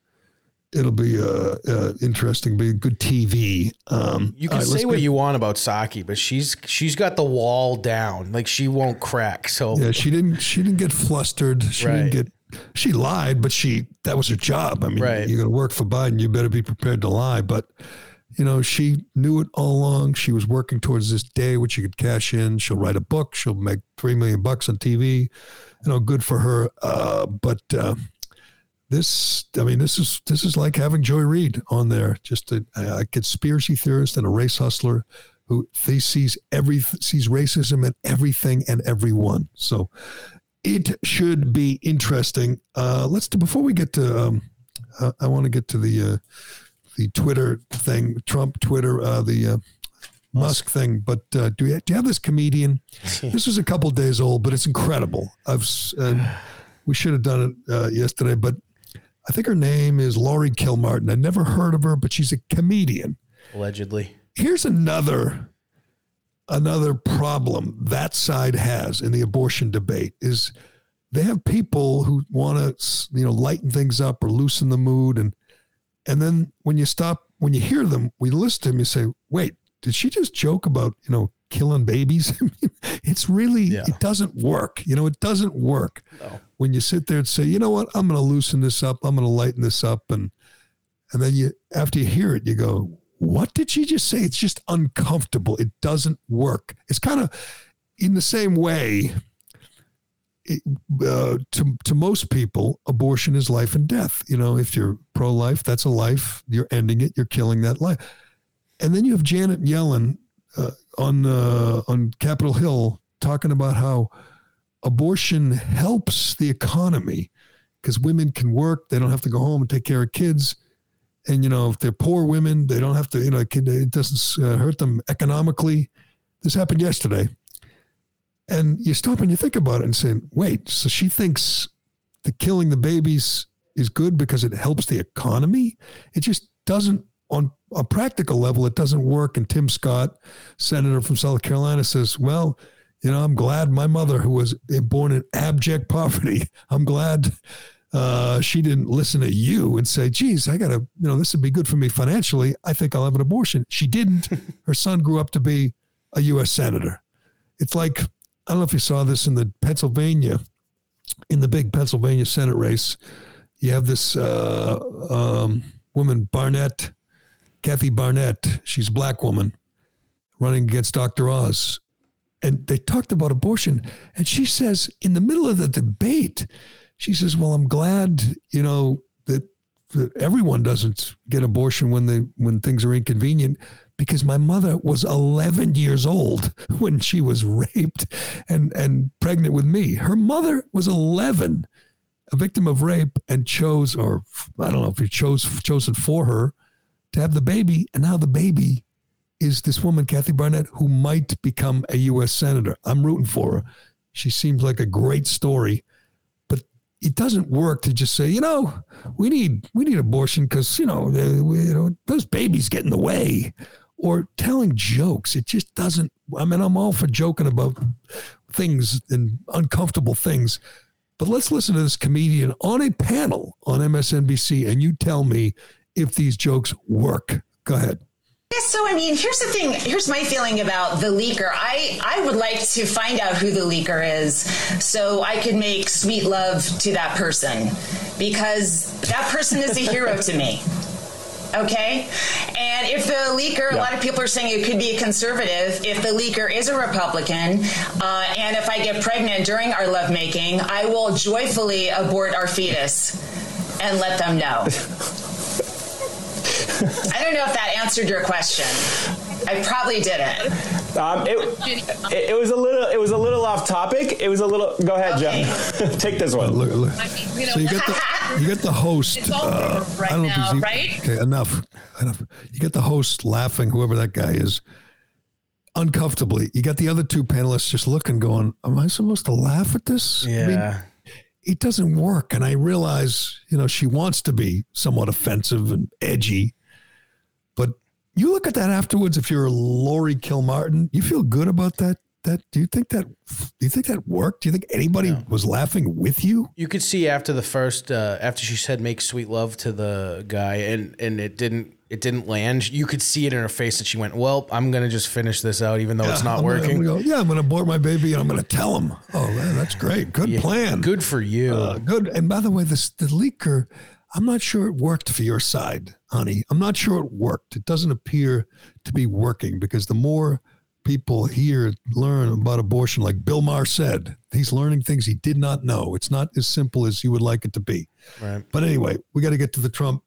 Speaker 1: interesting, be good TV.
Speaker 3: You can say what you want about Psaki, but she's got the wall down. Like, she won't crack. So
Speaker 1: yeah, she didn't get flustered. She lied, but that was her job. I mean, You're going to work for Biden, you better be prepared to lie. But she knew it all along. She was working towards this day which she could cash in. She'll write a book. She'll make $3 million on TV. Good for her. But this is like having Joy Reid on there, just a conspiracy theorist and a race hustler who sees racism in everything and everyone. So it should be interesting. Before we get to, I want to get to the Twitter thing, Trump Twitter, the Musk thing. But do you have this comedian? This is a couple days old, but it's incredible. We should have done it yesterday, but I think her name is Laurie Kilmartin. I never heard of her, but she's a comedian.
Speaker 3: Allegedly.
Speaker 1: Here's another problem that side has in the abortion debate is they have people who want to, lighten things up or loosen the mood. And then when you hear them, we listen to them, you say, wait, did she just joke about, killing babies? I mean, it's really, It doesn't work. It doesn't work. No. When you sit there and say, you know what, I'm going to loosen this up. I'm going to lighten this up. And then after you hear it, you go, what did she just say? It's just uncomfortable. It doesn't work. It's kind of in the same way. To most people, abortion is life and death. If you're pro-life, that's a life. You're ending it. You're killing that life. And then you have Janet Yellen on Capitol Hill talking about how abortion helps the economy because women can work. They don't have to go home and take care of kids. And, if they're poor women, they don't have to, it doesn't hurt them economically. This happened yesterday. And you stop and you think about it and say, wait, so she thinks the killing the babies is good because it helps the economy? It just doesn't, on a practical level, it doesn't work. And Tim Scott, senator from South Carolina, says, well, I'm glad my mother, who was born in abject poverty, I'm glad she didn't listen to you and say, geez, I got to, this would be good for me financially. I think I'll have an abortion. She didn't. Her son grew up to be a U.S. senator. It's like, I don't know if you saw this in the big Pennsylvania Senate race. You have this woman, Kathy Barnett. She's a black woman running against Dr. Oz. And they talked about abortion. And she says, in the middle of the debate, she says, well, I'm glad, that everyone doesn't get abortion when things are inconvenient, because my mother was 11 years old when she was raped and pregnant with me. Her mother was 11, a victim of rape, and chose, or I don't know if he chosen for her to have the baby. And now the baby is this woman, Kathy Barnett, who might become a U.S. senator. I'm rooting for her. She seems like a great story. But it doesn't work to just say, we need abortion because, those babies get in the way. Or telling jokes. It just doesn't. I mean, I'm all for joking about things and uncomfortable things. But let's listen to this comedian on a panel on MSNBC, and you tell me if these jokes work. Go ahead.
Speaker 7: Yeah, so I mean, here's the thing. Here's my feeling about the leaker. I would like to find out who the leaker is so I could make sweet love to that person, because that person is a hero to me. Okay? And if the leaker, a lot of people are saying it could be a conservative. If the leaker is a Republican, and if I get pregnant during our lovemaking, I will joyfully abort our fetus and let them know. I don't know if that answered your question. I probably didn't.
Speaker 8: It was a little off topic. It was a little. Go ahead,
Speaker 7: Okay.
Speaker 8: Jen. Take this one.
Speaker 1: Look.
Speaker 6: I mean, you know,
Speaker 1: So you get the host.
Speaker 6: it's all over right
Speaker 1: I don't know if
Speaker 6: now,
Speaker 1: he's
Speaker 6: right?
Speaker 1: Okay, enough. You get the host laughing, whoever that guy is, uncomfortably. You got the other two panelists just looking, going, "Am I supposed to laugh at this?"
Speaker 3: Yeah.
Speaker 1: I mean, it doesn't work. And I realize, she wants to be somewhat offensive and edgy, but you look at that afterwards. If you're Lori Kilmartin, you feel good about that. Do you think that worked? Do you think anybody was laughing with you?
Speaker 3: You could see after the first, after she said "make sweet love" to the guy, and it didn't land. You could see it in her face that she went, "Well, I'm gonna just finish this out, even though it's not working."
Speaker 1: I'm gonna abort my baby, and I'm gonna tell him. Oh man, that's great. Good plan.
Speaker 3: Good for you.
Speaker 1: Good. And by the way, the leaker, I'm not sure it worked for your side, honey. I'm not sure it worked. It doesn't appear to be working, because the more people here learn about abortion, like Bill Maher said, he's learning things he did not know. It's not as simple as you would like it to be.
Speaker 3: Right.
Speaker 1: But anyway, we got to get to the Trump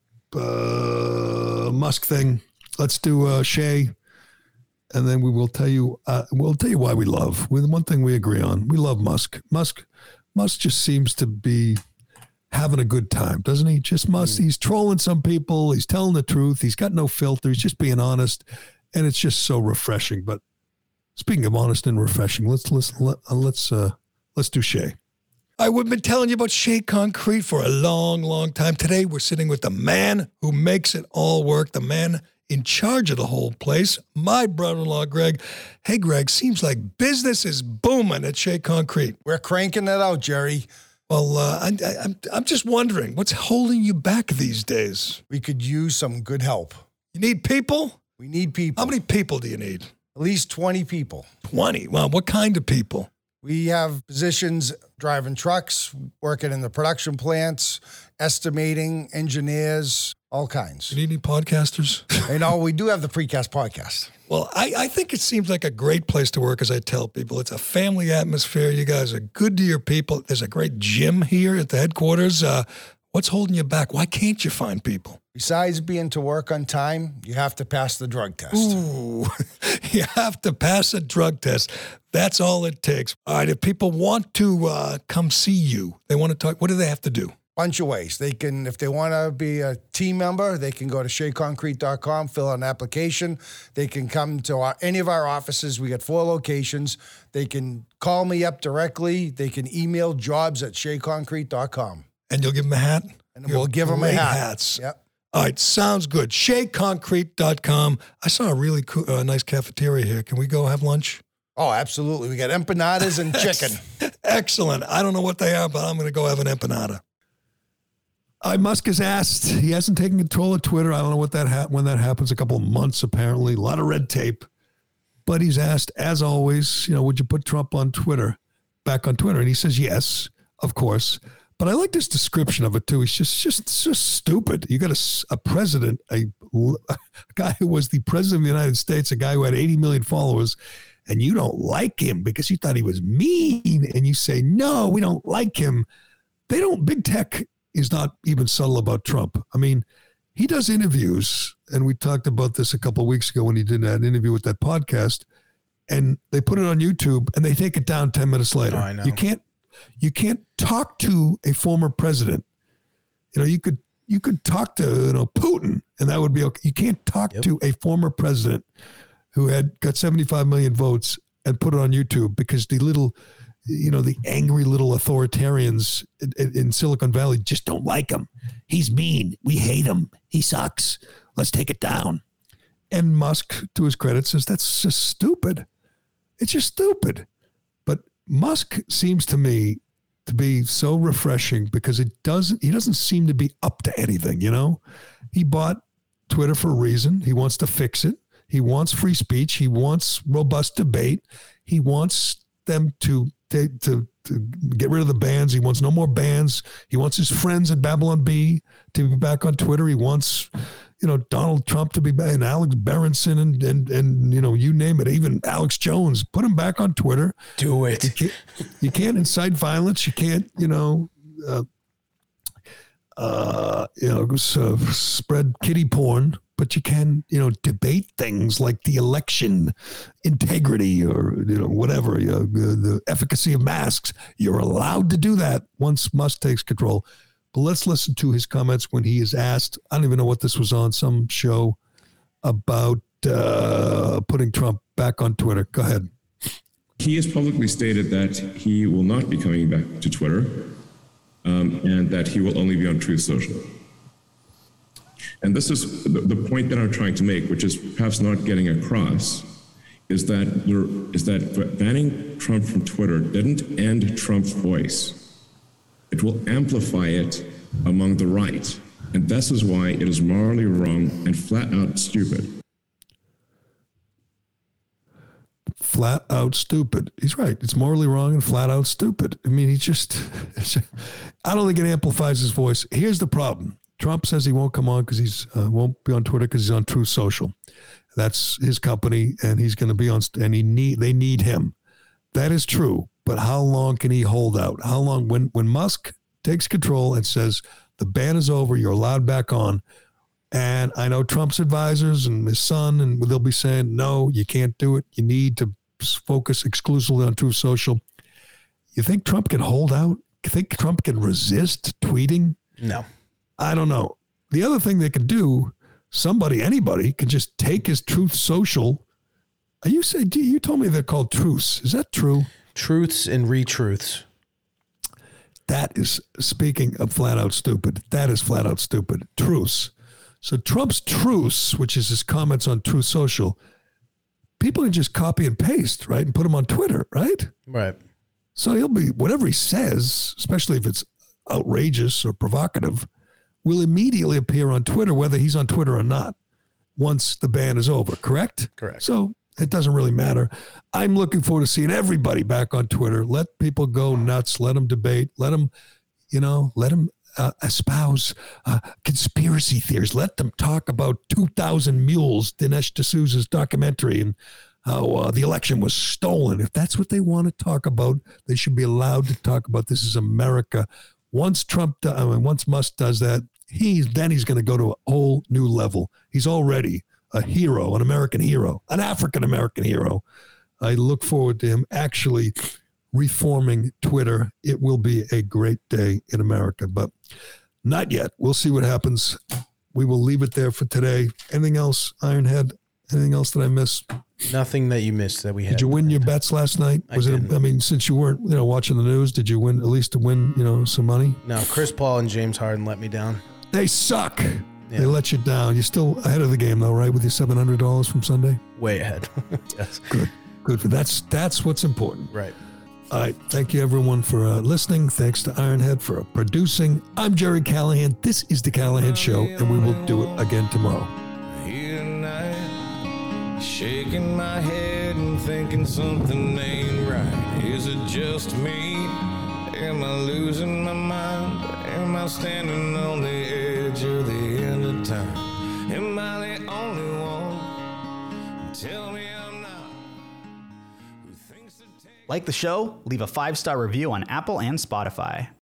Speaker 1: Musk thing. Let's do Shay, and then we will tell you. We'll tell you why we love. With one thing we agree on, we love Musk. Musk just seems to be having a good time, doesn't he? Just Musk. He's trolling some people. He's telling the truth. He's got no filter. He's just being honest, and it's just so refreshing. But speaking of honest and refreshing, let's do Shay. We've been telling you about Shea Concrete for a long, long time. Today, we're sitting with the man who makes it all work, the man in charge of the whole place, my brother-in-law, Greg. Hey, Greg, seems like business is booming at Shea Concrete.
Speaker 9: We're cranking it out, Jerry.
Speaker 1: Well, I'm just wondering, what's holding you back these days?
Speaker 9: We could use some good help.
Speaker 1: You need people?
Speaker 9: We need people.
Speaker 1: How many people do you need?
Speaker 9: At least 20 people.
Speaker 1: 20? Well, what kind of people?
Speaker 9: We have positions driving trucks, working in the production plants, estimating, engineers, all kinds.
Speaker 1: You need any podcasters?
Speaker 9: We do have the Precast podcast.
Speaker 1: Well, I think it seems like a great place to work, as I tell people. It's a family atmosphere. You guys are good to your people. There's a great gym here at the headquarters. What's holding you back? Why can't you find people?
Speaker 9: Besides being to work on time, you have to pass the drug test.
Speaker 1: Ooh, you have to pass a drug test. That's all it takes. All right, if people want to come see you, they want to talk, what do they have to do?
Speaker 9: Bunch of ways. They can, if they want to be a team member, they can go to SheaConcrete.com, fill out an application. They can come to any of our offices. We got 4 locations. They can call me up directly. They can email jobs@SheaConcrete.com.
Speaker 1: And you'll give them a hat?
Speaker 9: And we'll give them a hat.
Speaker 1: Hats.
Speaker 9: Yep.
Speaker 1: All right, sounds good. SheaConcrete.com. I saw a really cool, nice cafeteria here. Can we go have lunch?
Speaker 9: Oh, absolutely. We got empanadas and chicken.
Speaker 1: Excellent. I don't know what they are, but I'm going to go have an empanada. Musk has asked. He hasn't taken control of Twitter. I don't know when that happens. A couple of months, apparently. A lot of red tape. But he's asked, as always, would you put Trump on Twitter, back on Twitter? And he says yes, of course. But I like this description of it, too. He's just stupid. You got a president, a guy who was the president of the United States, a guy who had 80 million followers, and you don't like him because you thought he was mean, and you say, no, we don't like him. Big tech is not even subtle about Trump. I mean, he does interviews, and we talked about this a couple of weeks ago when he did that interview with that podcast, and they put it on YouTube, and they take it down 10 minutes later.
Speaker 3: Oh, I know.
Speaker 1: You can't talk to a former president. You could talk to Putin, and that would be okay. You can't talk to a former president who got 75 million votes and put it on YouTube because the angry little authoritarians in Silicon Valley just don't like him. He's mean. We hate him. He sucks. Let's take it down. And Musk, to his credit, says that's just stupid. It's just stupid. But Musk seems to me to be so refreshing because he doesn't seem to be up to anything, He bought Twitter for a reason. He wants to fix it. He wants free speech. He wants robust debate. He wants them to get rid of the bans. He wants no more bans. He wants his friends at Babylon Bee to be back on Twitter. He wants, Donald Trump to be back, and Alex Berenson and you name it, even Alex Jones. Put him back on Twitter.
Speaker 3: Do it.
Speaker 1: You can't incite violence. You can't, spread kiddie porn, but you can, debate things like the election integrity or, whatever, the efficacy of masks. You're allowed to do that once Musk takes control. But let's listen to his comments when he is asked, I don't even know what this was on, some show about putting Trump back on Twitter. Go ahead.
Speaker 10: He has publicly stated that he will not be coming back to Twitter and that he will only be on Truth Social. And this is the point that I'm trying to make, which is perhaps not getting across, is that banning Trump from Twitter didn't end Trump's voice. It will amplify it among the right. And this is why it is morally wrong and flat out stupid.
Speaker 1: Flat out stupid. He's right. It's morally wrong and flat out stupid. I mean, I don't think it amplifies his voice. Here's the problem. Trump says he won't come on because he's won't be on Twitter because he's on Truth Social. That's his company, and he's going to be on. And they need him. That is true. But how long can he hold out? How long? When Musk takes control and says the ban is over, you're allowed back on. And I know Trump's advisors and his son, and they'll be saying, no, you can't do it. You need to focus exclusively on Truth Social. You think Trump can hold out? You think Trump can resist tweeting?
Speaker 3: No.
Speaker 1: I don't know. The other thing they could do, anybody can just take his Truth Social. You told me they're called truths. Is that true?
Speaker 3: Truths and retruths.
Speaker 1: That is, speaking of flat out stupid, that is flat out stupid. Truths. So Trump's truths, which is his comments on Truth Social, people can just copy and paste, right? And put them on Twitter, right?
Speaker 3: Right.
Speaker 1: So he'll be, whatever he says, especially if it's outrageous or provocative, will immediately appear on Twitter, whether he's on Twitter or not, once the ban is over, correct?
Speaker 3: Correct.
Speaker 1: So it doesn't really matter. I'm looking forward to seeing everybody back on Twitter. Let people go nuts. Let them debate. Let them espouse conspiracy theories. Let them talk about 2,000 Mules, Dinesh D'Souza's documentary, and how the election was stolen. If that's what they want to talk about, they should be allowed to talk about this is America. Once Musk does that, he's going to go to a whole new level. He's already a hero, an American hero, an African-American hero. I look forward to him actually reforming Twitter. It will be a great day in America, but not yet. We'll see what happens. We will leave it there for today. Anything else, Ironhead? Anything else that I missed?
Speaker 3: Nothing that you missed that we had.
Speaker 1: Did you win your bets last night? Since you weren't, since you weren't did you win, at least to win, some money?
Speaker 3: No, Chris Paul and James Harden let me down.
Speaker 1: They suck. Yeah. They let you down. You're still ahead of the game though, right? With your $700 from Sunday?
Speaker 3: Way ahead. Yes.
Speaker 1: Good. That's what's important.
Speaker 3: Right.
Speaker 1: All right. Thank you everyone for listening. Thanks to Ironhead for producing. I'm Jerry Callahan. This is The Callahan Show, and we will do it again tomorrow.
Speaker 11: Here tonight, shaking my head and thinking something ain't right. Is it just me? Am I losing my mind? Am I standing on the edge of the end of time? Am I the only one? Tell me I'm not.
Speaker 12: Like the show? Leave a 5-star review on Apple and Spotify.